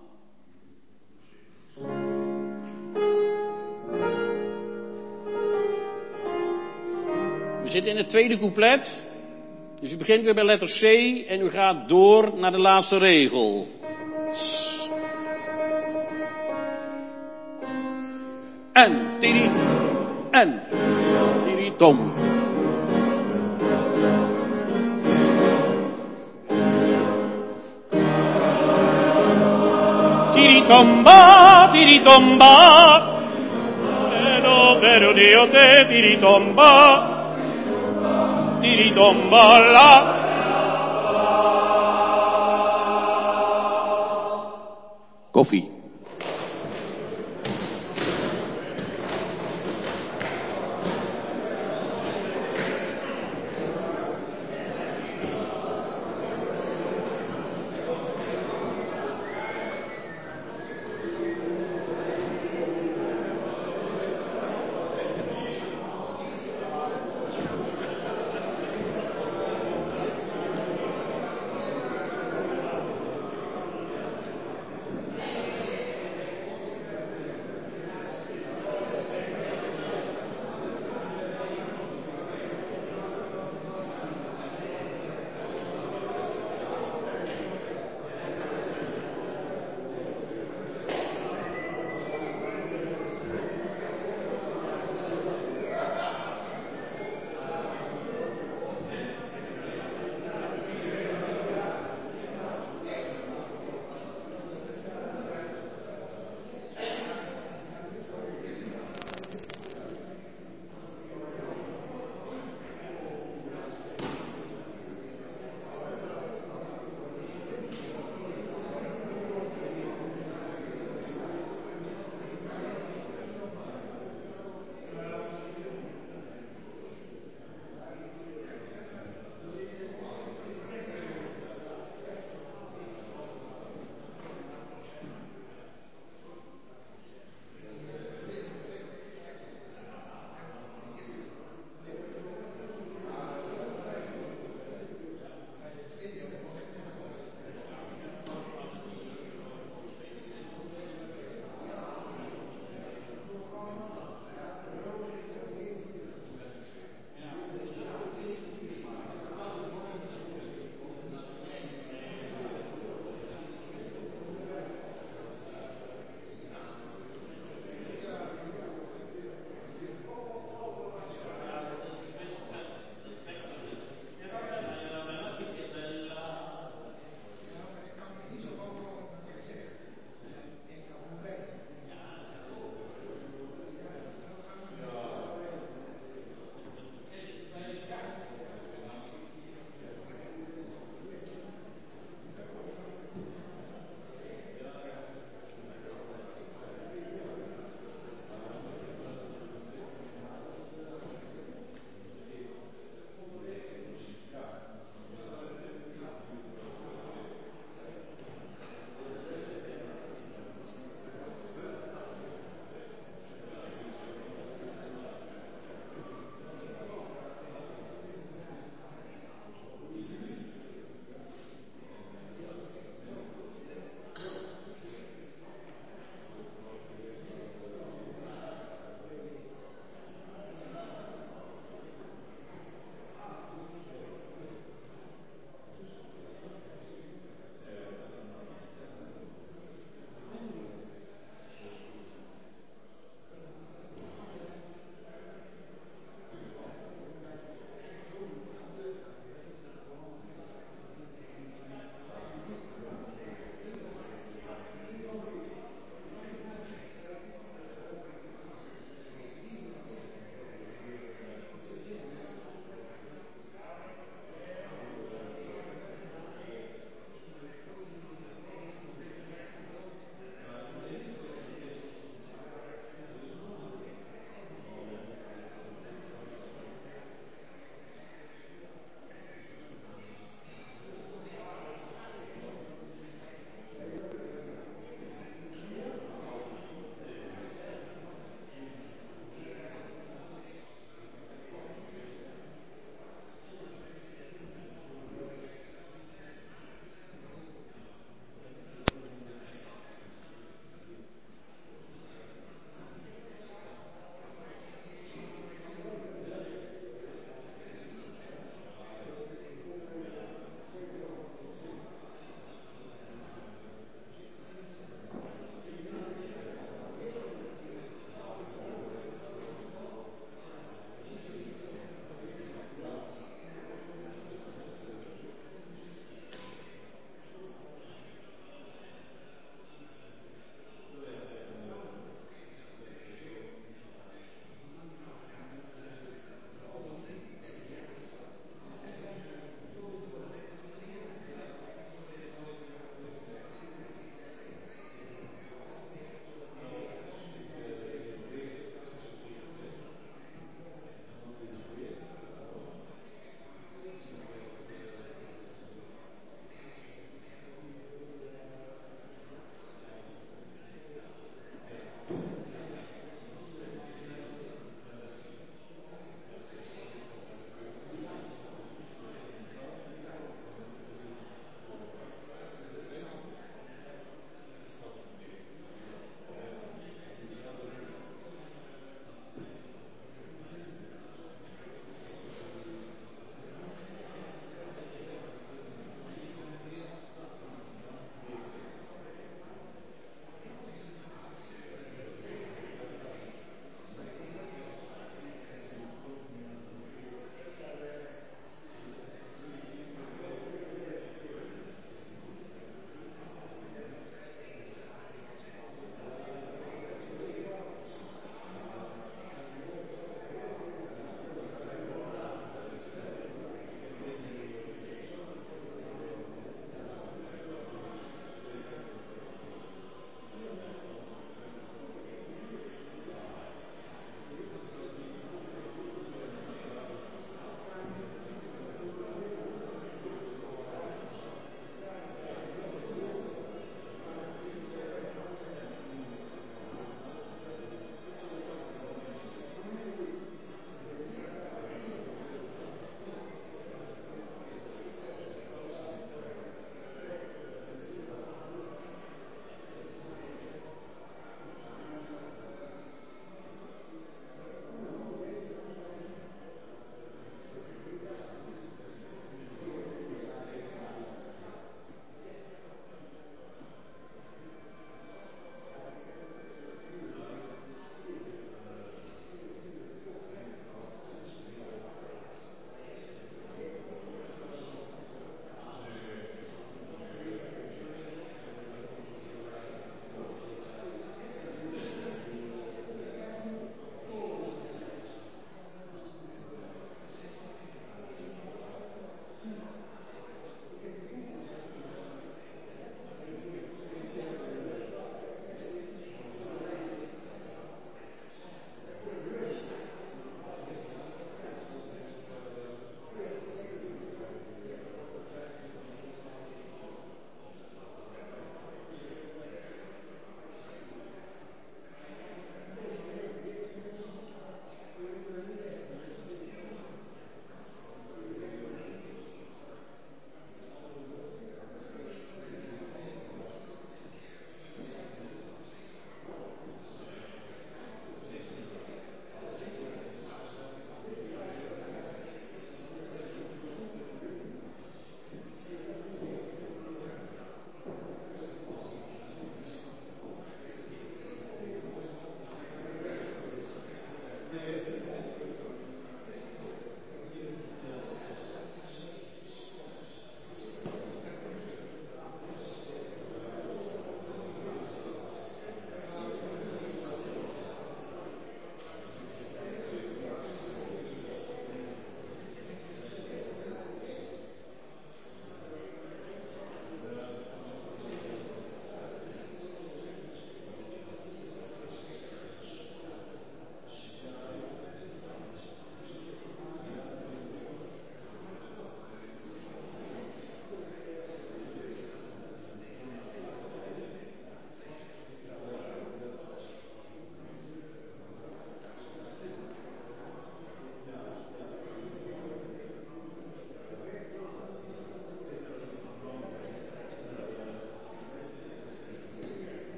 We zitten in het tweede couplet. Dus u begint weer bij letter C en u gaat door naar de laatste regel. En, tirit, en, tiritom. Tiritomba, tiritomba. Vero Dio te, tiritomba. Tiritomba la. Koffie.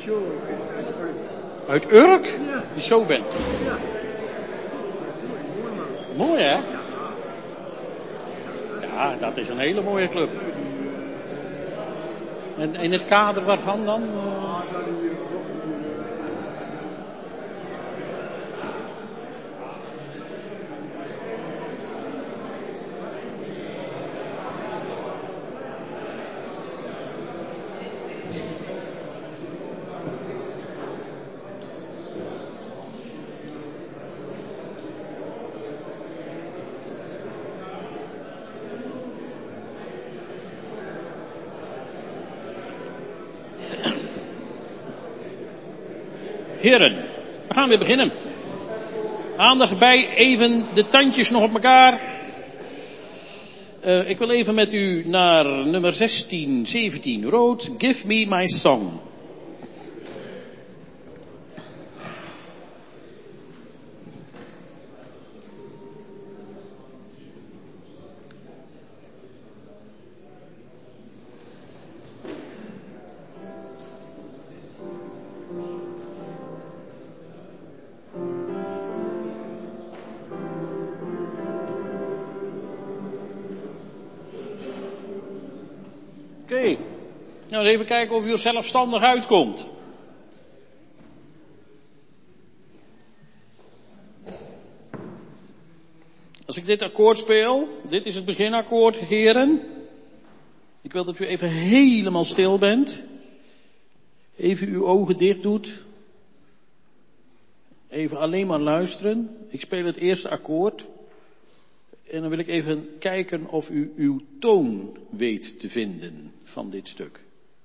showorkest uit Urk. Uit Urk? Ja. De showband. Ja. Mooi man. Mooi, hè? Ja. Ja, dat is een hele mooie club. En in het kader waarvan dan? Heren, we gaan weer beginnen. Aandacht bij, even de tandjes nog op elkaar. Ik wil even met u naar nummer 16, 17, rood, Give Me My Song. Oké, nou even kijken of u er zelfstandig uitkomt. Als ik dit akkoord speel, dit is het beginakkoord, heren. Ik wil dat u even helemaal stil bent. Even uw ogen dicht doet. Even alleen maar luisteren. Ik speel het eerste akkoord. En dan wil ik even kijken of u uw toon weet te vinden van dit stuk.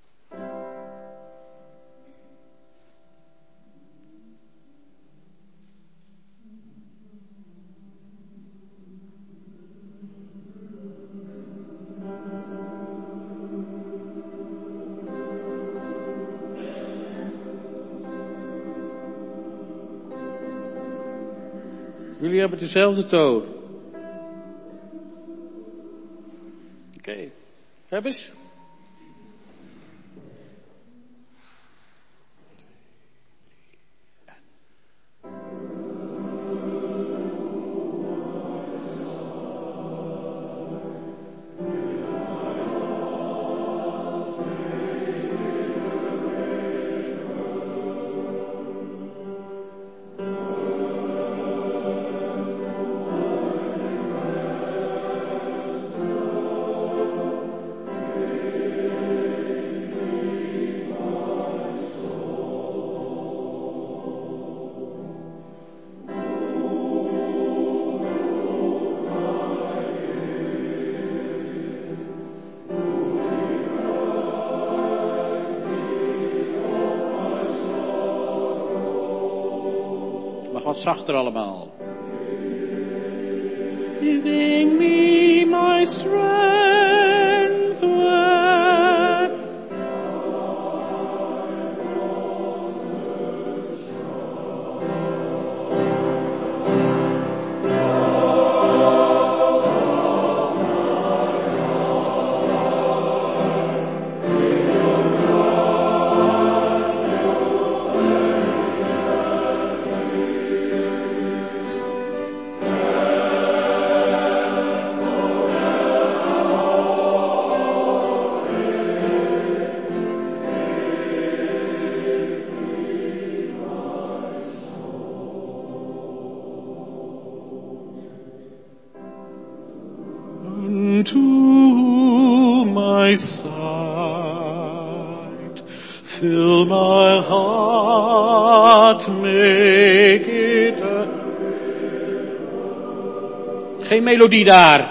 Jullie hebben dezelfde toon. Oké. Heb eens. Wat zachter allemaal. Giving me my strength when to my side, fill my heart, make it Geen melodie daar.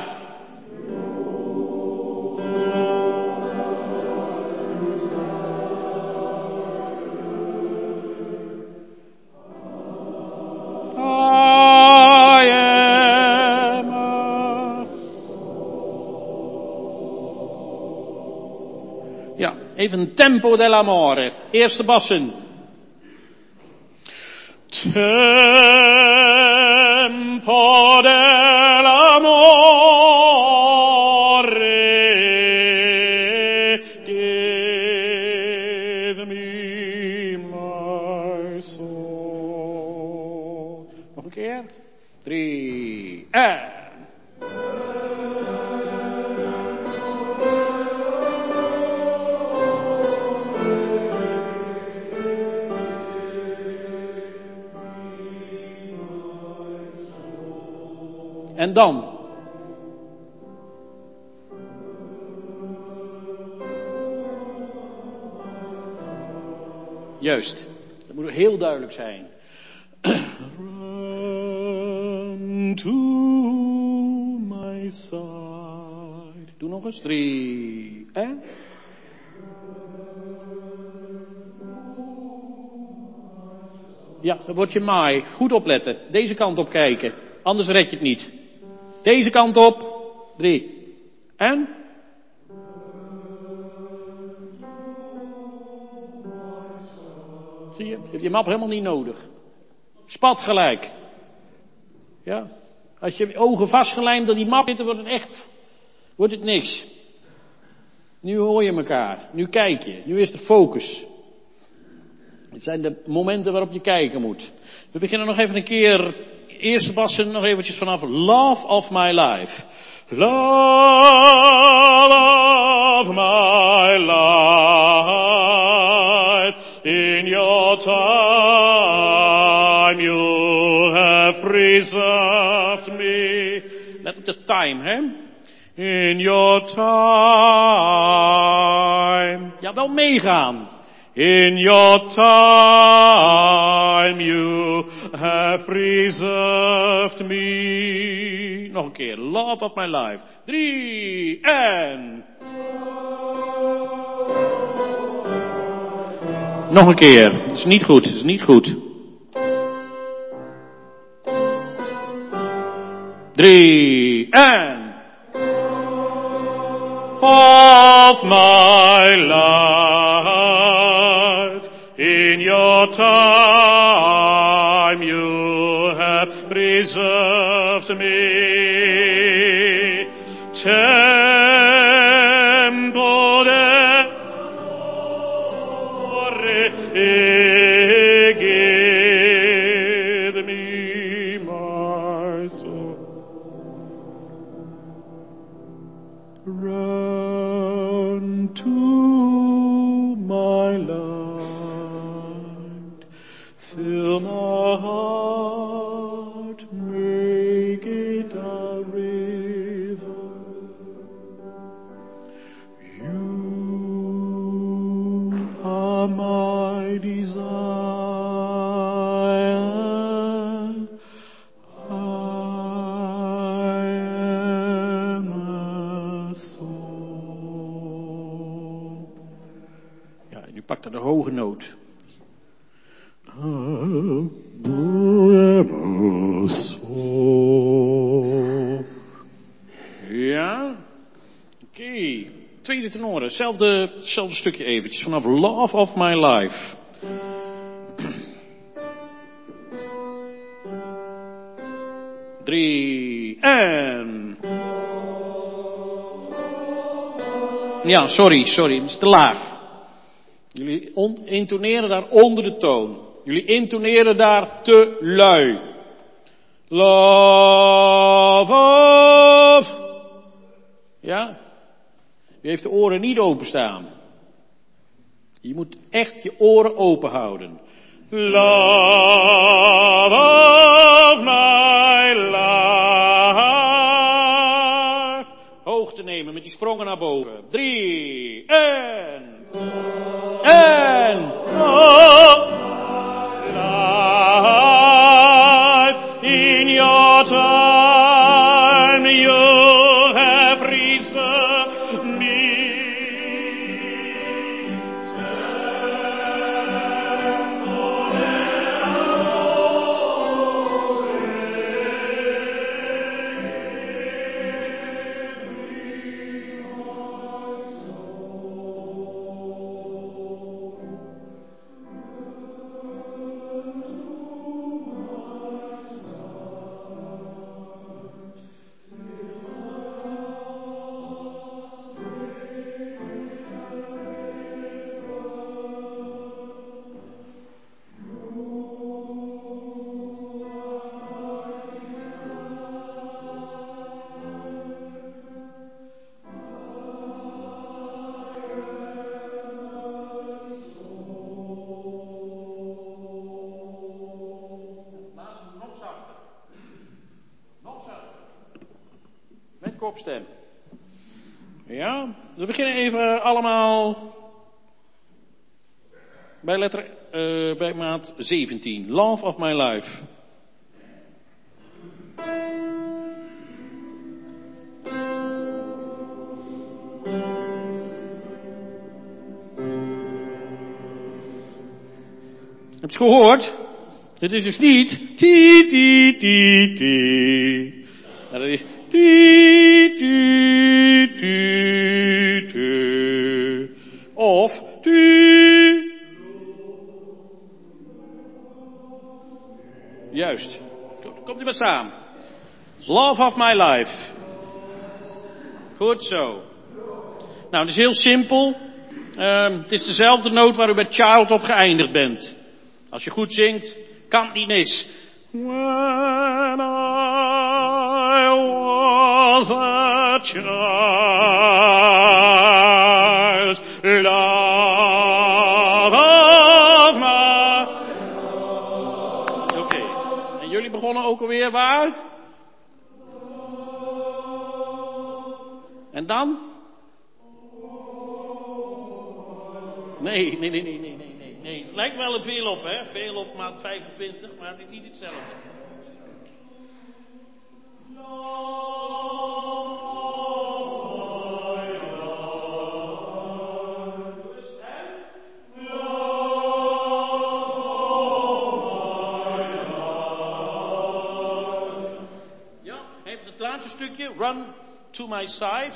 Even tempo dell'amore. Eerste bassen. Tempo dell'amore. Give me dan? Juist. Dat moet heel duidelijk zijn. Run to my side. Doe nog eens. 3. En? Ja, dan wordt je maai. Goed opletten. Deze kant op kijken. Anders red je het niet. Deze kant op. 3. En? Zie je? Je hebt je map helemaal niet nodig. Spat gelijk. Ja. Als je ogen vastgelijmd aan die map zitten, wordt het niks. Nu hoor je elkaar. Nu kijk je. Nu is er focus. Het zijn de momenten waarop je kijken moet. We beginnen nog even een keer. Eerste bassen nog eventjes vanaf Love of my life. Love of my life. In your time you have preserved me. Let op de time, hè? In your time. Ja, wel meegaan. In your time you have preserved me. Nog een keer. Love of my life. 3 en... Nog een keer. Dat is niet goed. Dat is niet goed. 3 en... Of my life, in your time you have preserved me. Tempo d'amore, give me my soul. Run to my light, fill my heart, make it a river. You are my desire. I am a soul. Ja, en nu pakt er de hoge noot. I am a soul. Ja, oké. Tweede tenor, hetzelfde stukje eventjes, vanaf Love of my life. Drie en... Ja, sorry, het is te laag. Jullie intoneren daar onder de toon. Jullie intoneren daar te lui. Love of... Ja? U heeft de oren niet openstaan. Je moet echt je oren open houden. Love of my life. Hoogte nemen met die sprongen naar boven. 3 en... Oh, life in your time you have preserved me. kopstem. Ja, we beginnen even allemaal bij maat 17. Love of my life. Heb je het gehoord? Het is dus niet ti ti ti ti. Maar dat is ti ti ti ti. Of ti. Juist. Komt u maar samen. Love of my life. Goed zo. Nou, het is heel simpel. Het is dezelfde noot waar u bij Child op geëindigd bent. Als je goed zingt, kan het niet mis. When I was a child, love of my... Oké. En jullie begonnen ook alweer waar? En dan? Nee. Het lijkt wel een veel op, hè? Veel op maat 25, maar het is niet hetzelfde. Ja, even het laatste stukje. Run to my side.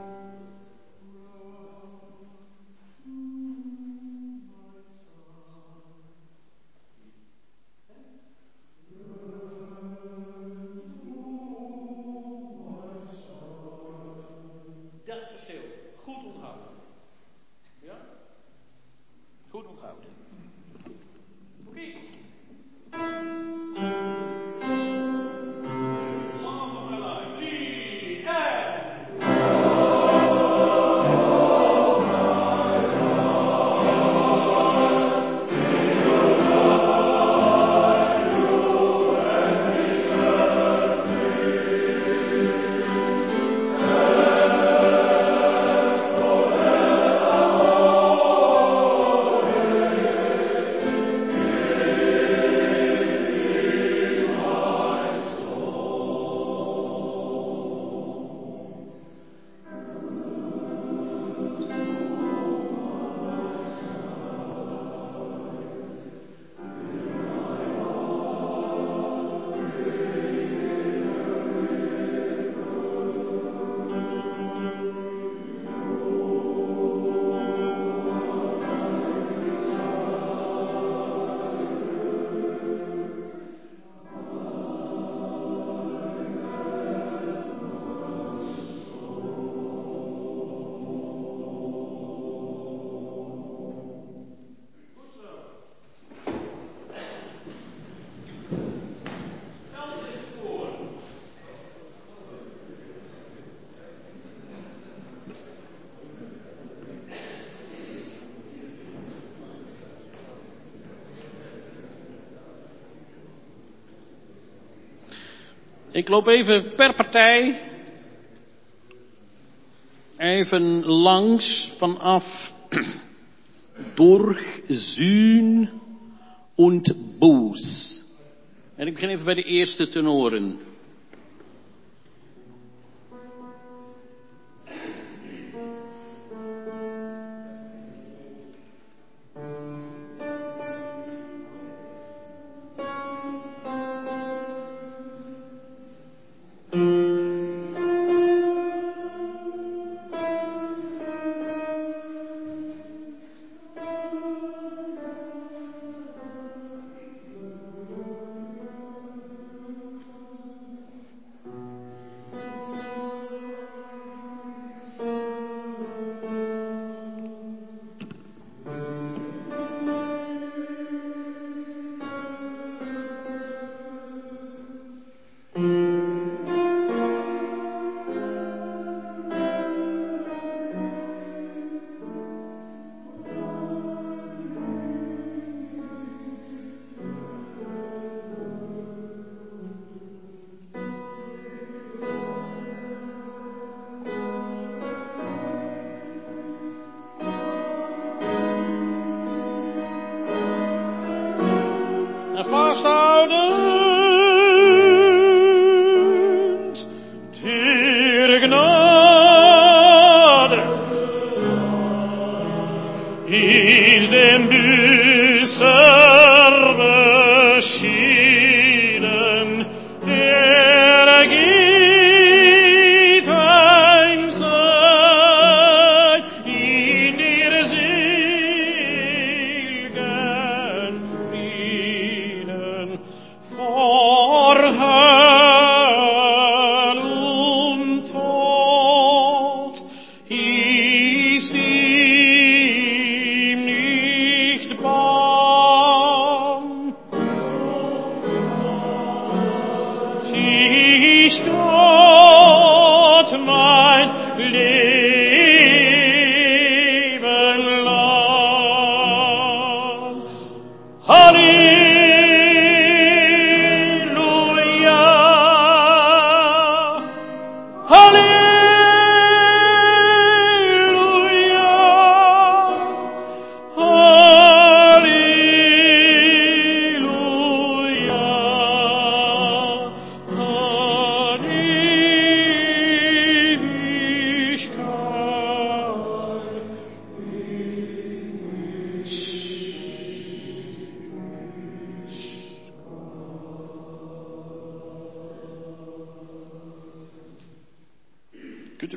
Goed onthouden. Ja? Goed onthouden. Oké. Love of my life. 3 en... Ik loop even per partij even langs vanaf durch, Sühn und Buß. En ik begin even bij de eerste tenoren.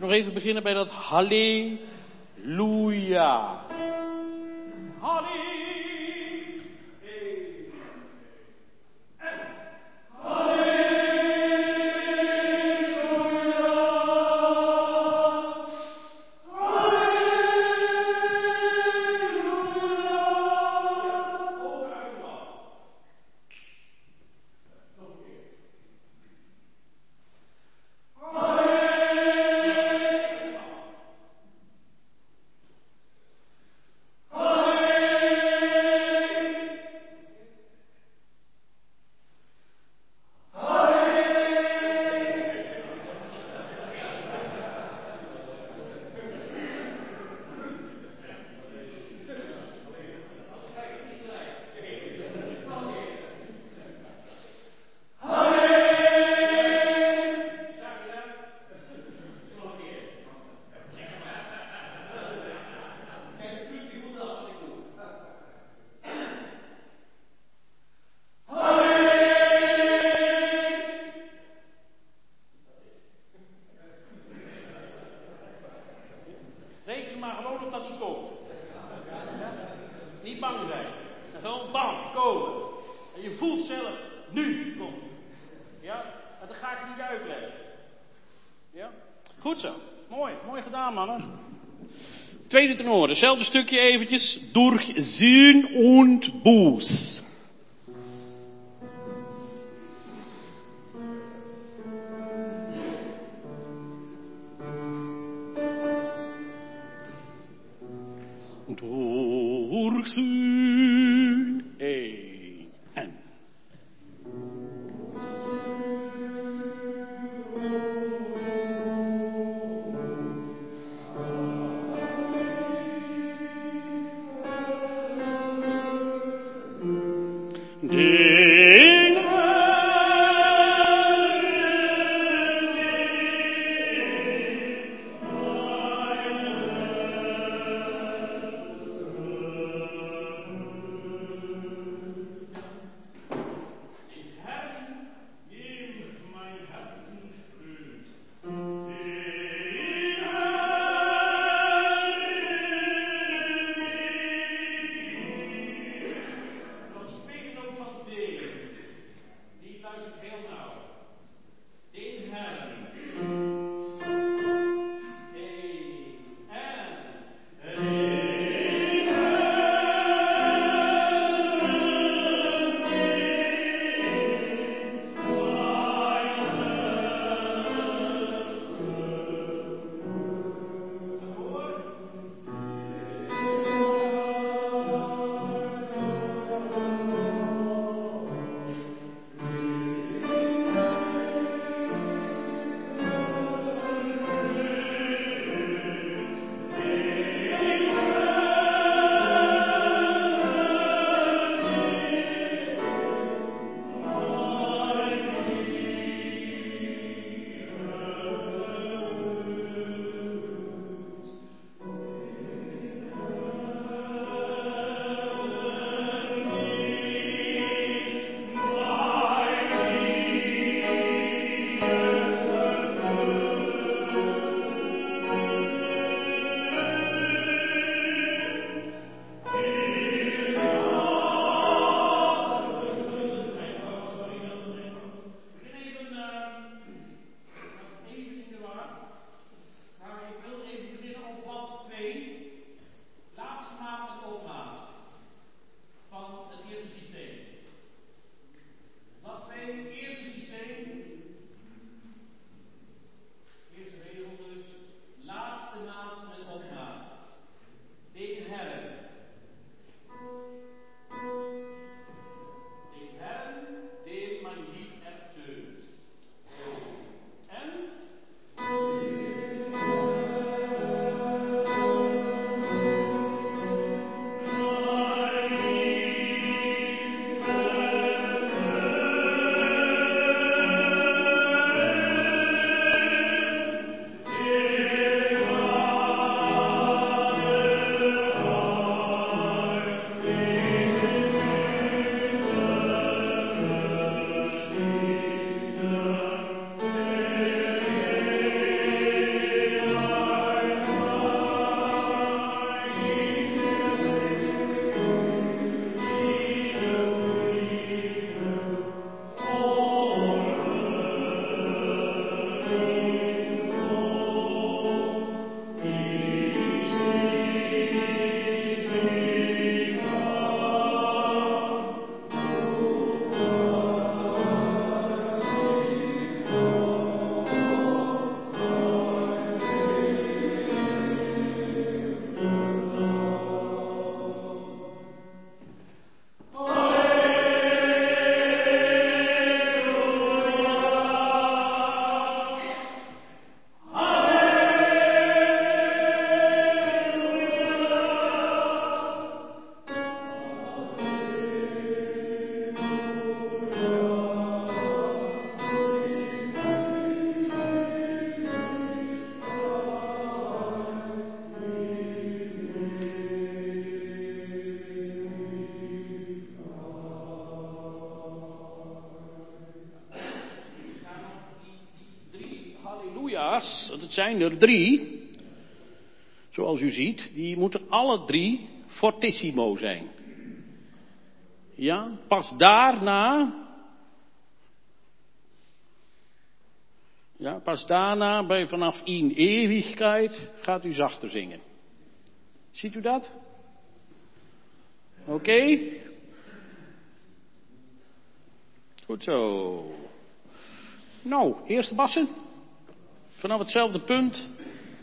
nog even beginnen bij dat halleluja. Halleluja. Reken maar gewoon op dat hij komt. Niet bang zijn. En gewoon bam, komen. En je voelt zelf, nu komt hij. Ja? Maar dat ga ik niet uitleggen. Ja? Goed zo. Mooi. Mooi gedaan, mannen. Tweede tenor. Hetzelfde stukje eventjes. Durch Sühn und Buß. Durch Sühn en. bas, want het zijn er 3, zoals u ziet, die moeten alle 3 fortissimo zijn. Ja, pas daarna bij vanaf in eeuwigheid gaat u zachter zingen. Ziet u dat? Oké? Goed zo. Nou, eerste bassen. Vanaf hetzelfde punt.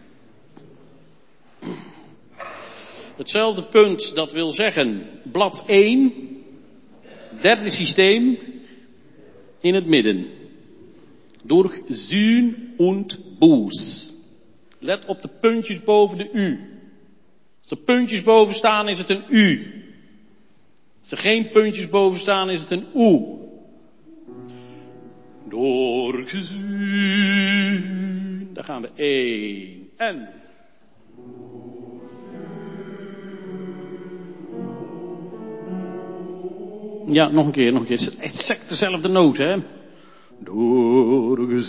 Hetzelfde punt, dat wil zeggen, blad 1, derde systeem, in het midden. Durch Sühn und Buß. Let op de puntjes boven de U. Als er puntjes boven staan, is het een U. Als er geen puntjes boven staan, is het een U. Durch Sühn. Daar gaan we 1 en... Ja, nog een keer. Het is exact dezelfde noot, hè. Durch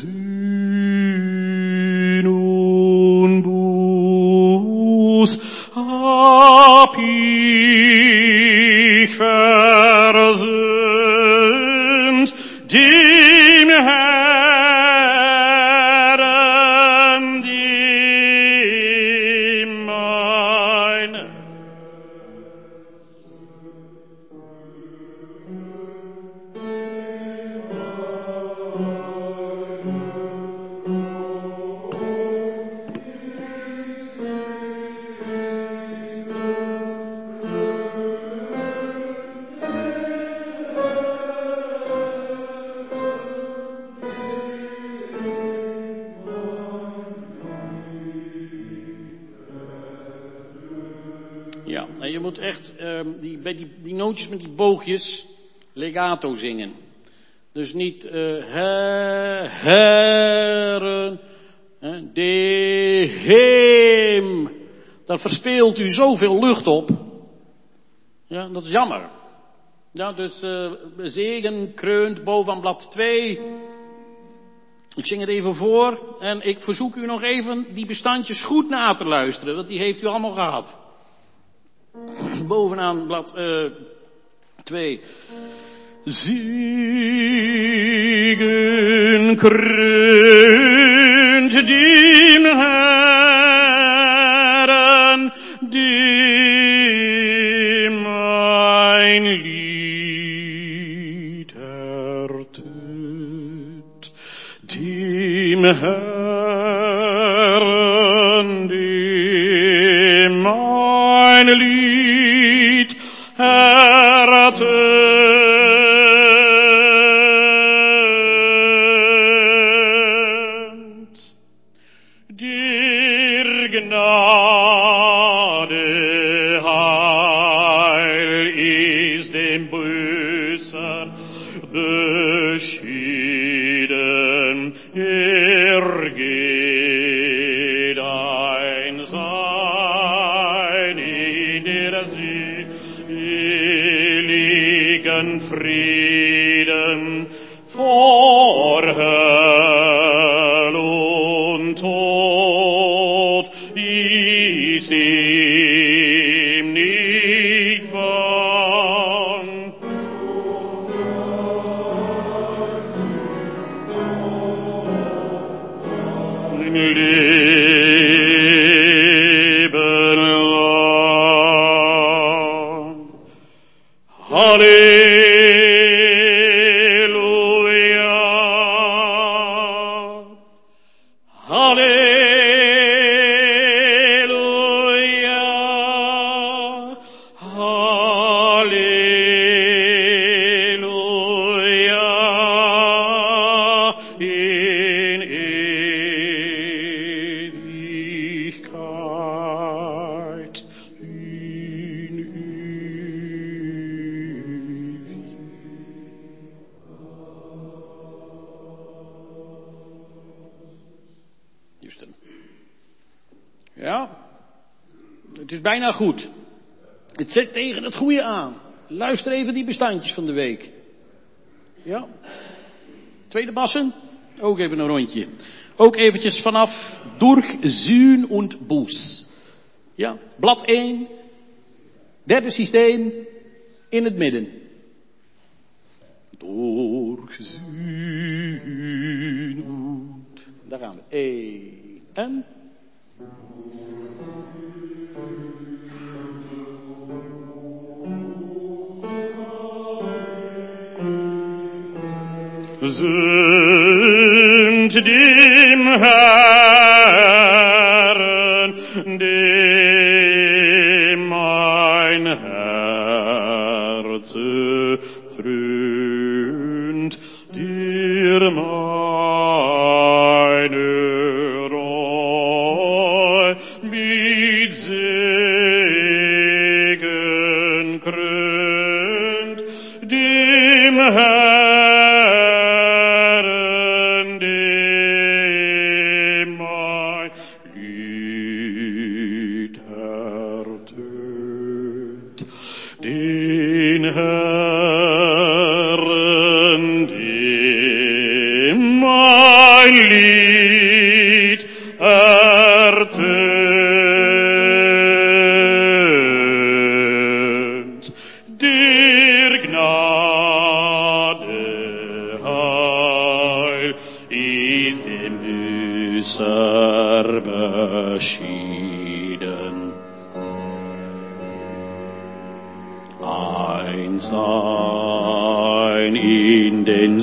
Sühn und Buß hab ich versöhnt dem Herrn die meine. Ja, en je moet echt die nootjes met die boogjes legato zingen. Dus niet Herren, de Heem. Daar verspeelt u zoveel lucht op. Ja, dat is jammer. Ja, dus zegen kreunt bovenaan blad 2. Ik zing het even voor en ik verzoek u nog even die bestandjes goed na te luisteren, want die heeft u allemaal gehad. Bovenaan blad 2. Zegen krönt dem Herrn, dem mein Lied ertönt, dem Herrn, dem mein Lied ertönt. Der Gnade Heil ist dem Bösen beschieden, geht sein in der seligen Frieden vor Höll und Tod ist ihm nicht bang. Leben lang. Halleluja. Halleluja. Halleluja. In Ewigkeit. In Houston. Ja, het is bijna goed. Het zit tegen het goede aan. Luister even die bestandjes van de week. Ja. Tweede bassen. Ook even een rondje. Ook eventjes vanaf durch Sühn und Buß. Ja, blad 1, derde systeem, in het midden. Durch Sühn und... Daar gaan we. 1 en... Sind dem Herrn, dem mein Herz frönt, dir meine Reue mit Segen krönt, dem Herrn, beschieden. Einsam in den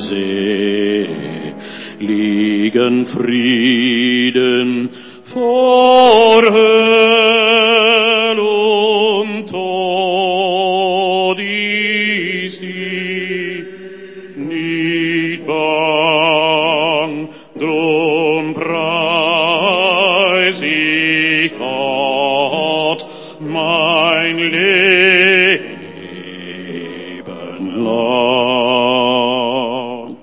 seligen Frieden vor Höll und Tod ist die nicht bang, drum preis ich Gott mein Leben lang.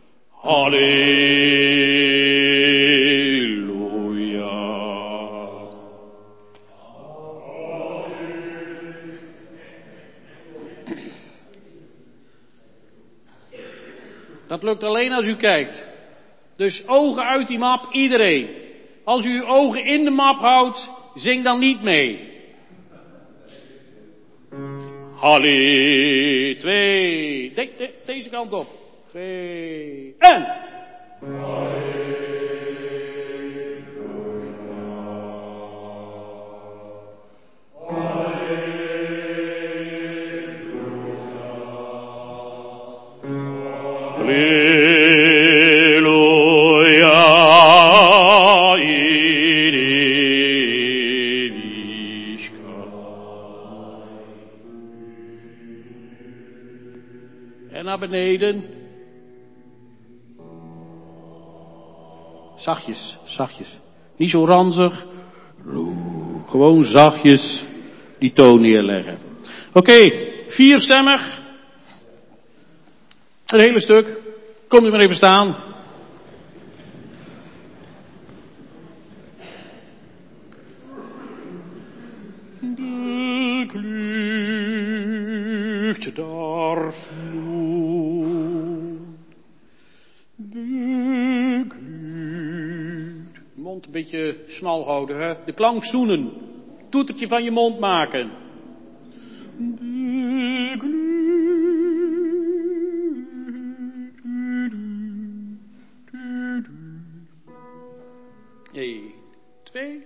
Halleluja. Dat lukt alleen als u kijkt. Dus ogen uit die map, iedereen. Als u uw ogen in de map houdt, zing dan niet mee. Halle, 2, deze kant op. 2, en... En naar beneden. Zachtjes, zachtjes. Niet zo ranzig. Gewoon zachtjes die toon neerleggen. Oké, 4stemmig. Het hele stuk. Kom u maar even staan. Beglückt der Flut. Beglückt. Mond een beetje smal houden, hè. De klank zoenen. Toetertje van je mond maken. Beglückt. 1, 2.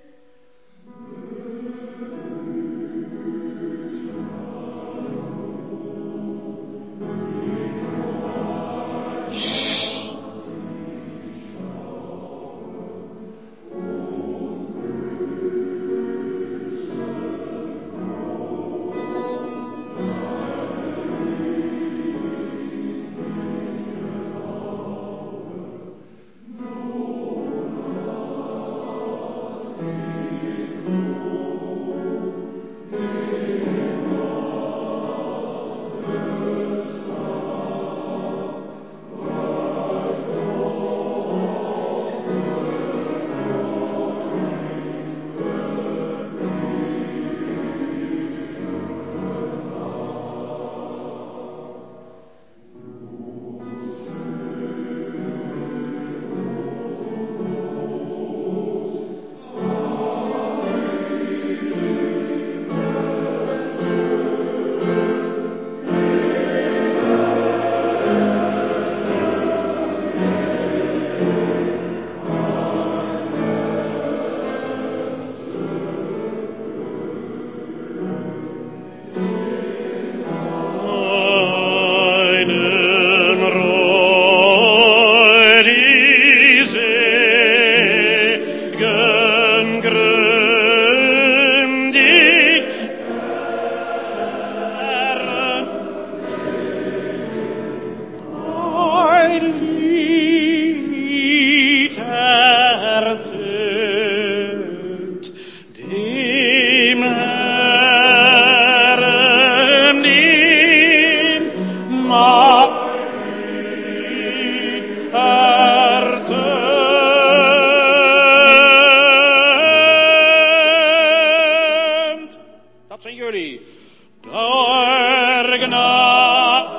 jullie. Door genade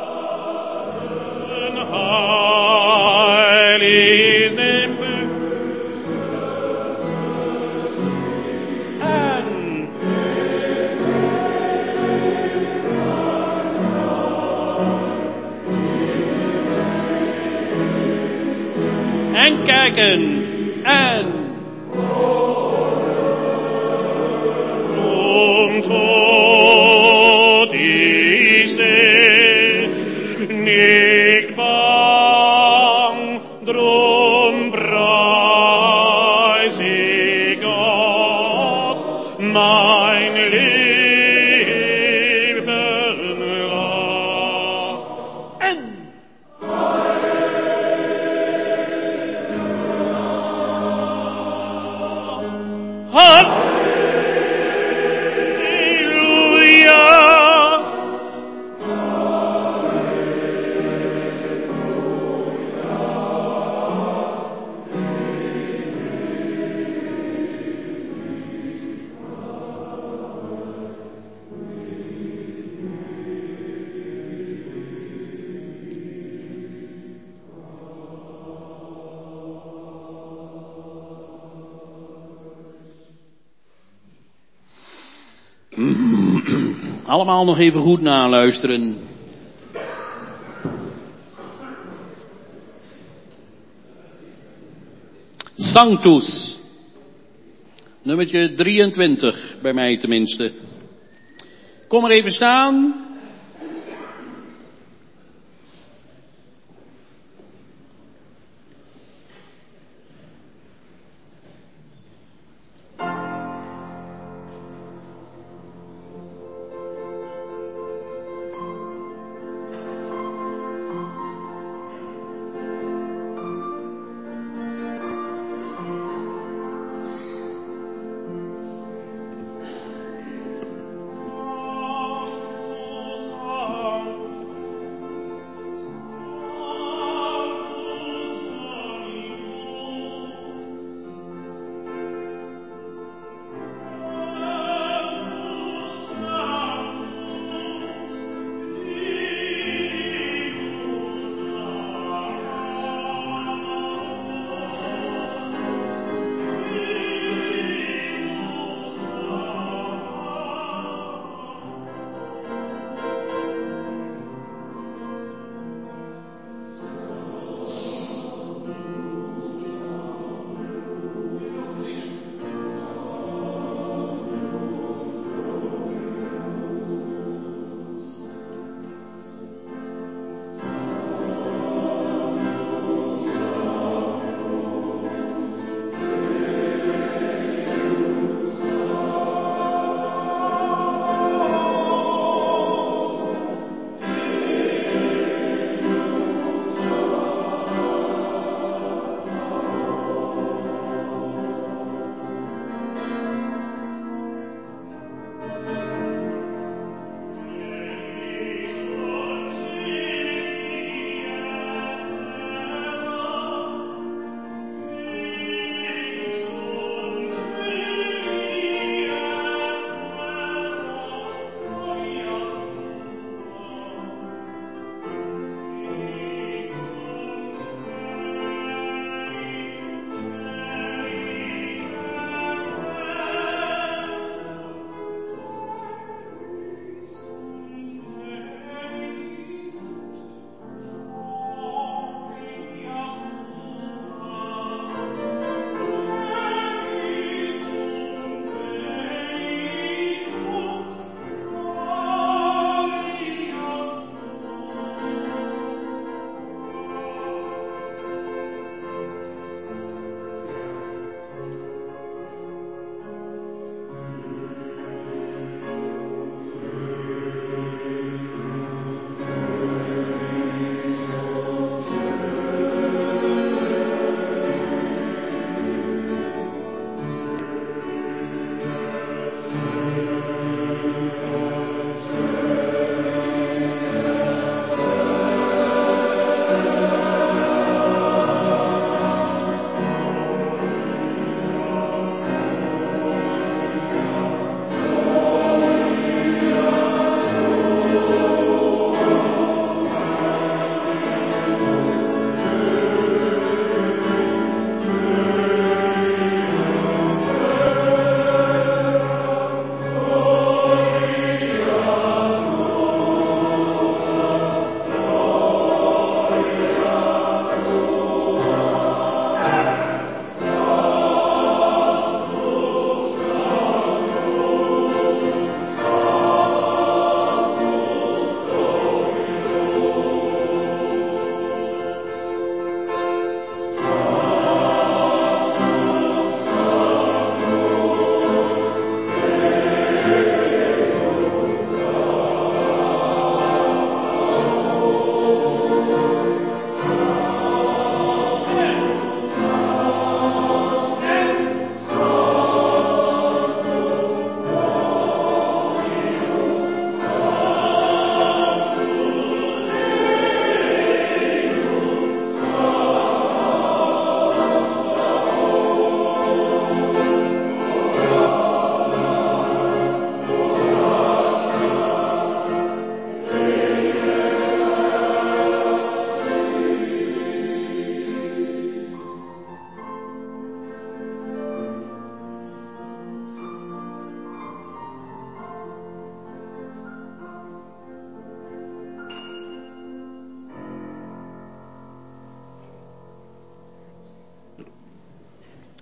heil is den en kijken en tot is niet bang, drom prijs ik God, mijn leven lang. En allemaal nog even goed naluisteren. Sanctus. Nummertje 23, bij mij tenminste. Kom er even staan.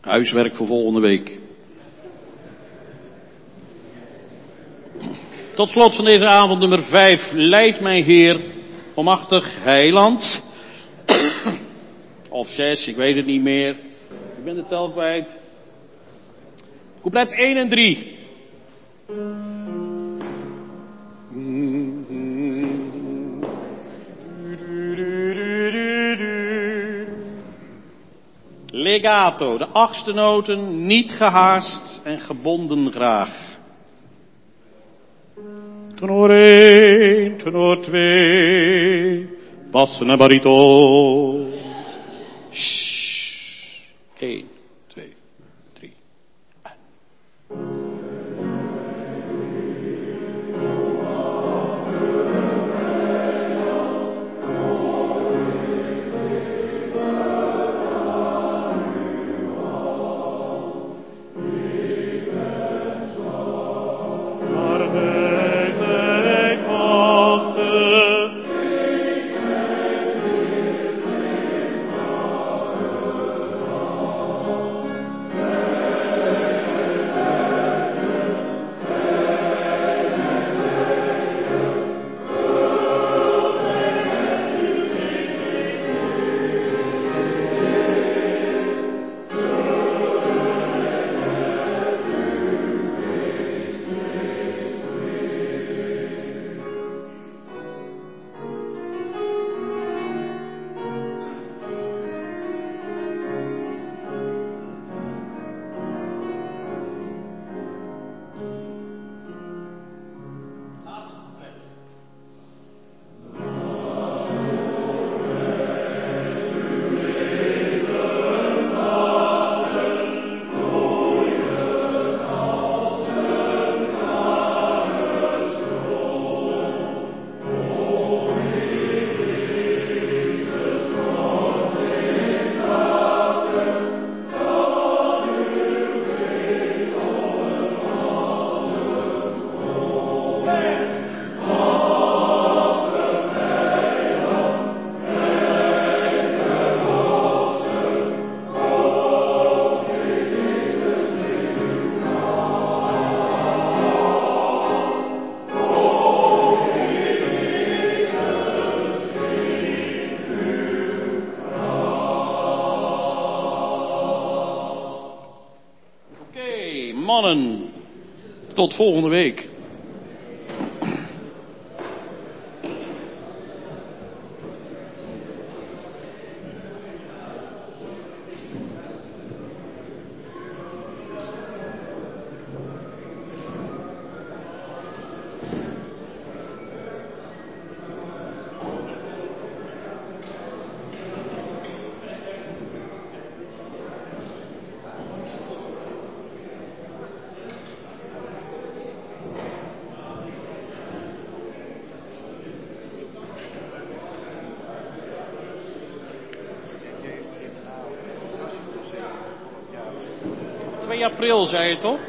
Huiswerk voor volgende week. Tot slot van deze avond nummer 5. Leid mij Heer, almachtig heiland. Of 6, ik weet het niet meer. Ik ben de tel kwijt. Couplet 1 en 3. Legato, de 8e noten, niet gehaast en gebonden graag. Tenor 1, tenor 2, bassen en bariton. 1, 2, 3. Mannen, tot volgende week. April, zei je toch?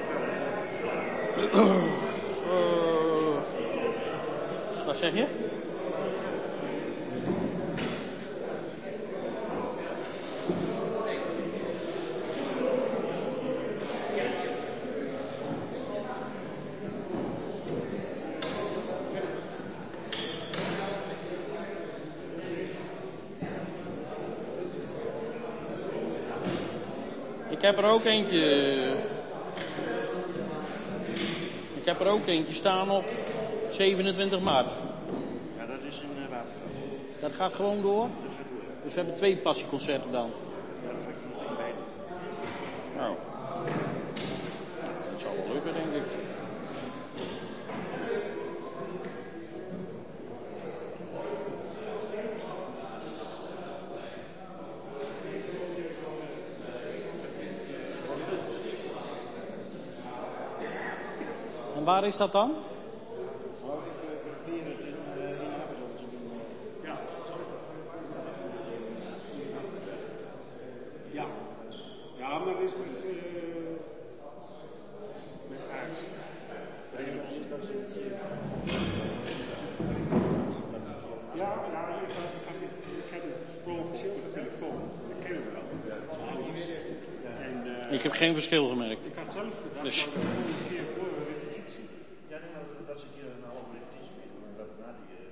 Wat zeg je? Ik heb er ook eentje staan op 27 maart. Ja, dat is een wapenkracht. Dat gaat gewoon door? Dus we hebben 2 passieconcerten dan. Ja, dat ga ik nog niet bij. Nou, dat zal wel lukken, denk ik. En waar is dat dan? Nou, ik probeer het in Apeldoorn te doen. Ja, ja. Ja, maar dat is met aard. Ja, nou, ik heb het gesproken op de telefoon. Dat kennen we wel. En Ik heb geen verschil gemerkt. Ik had zelf gedacht Dus- dat de volgende keer voor een repetitie. Ja, dat ze hier een halve repetitie mee doen en dat na die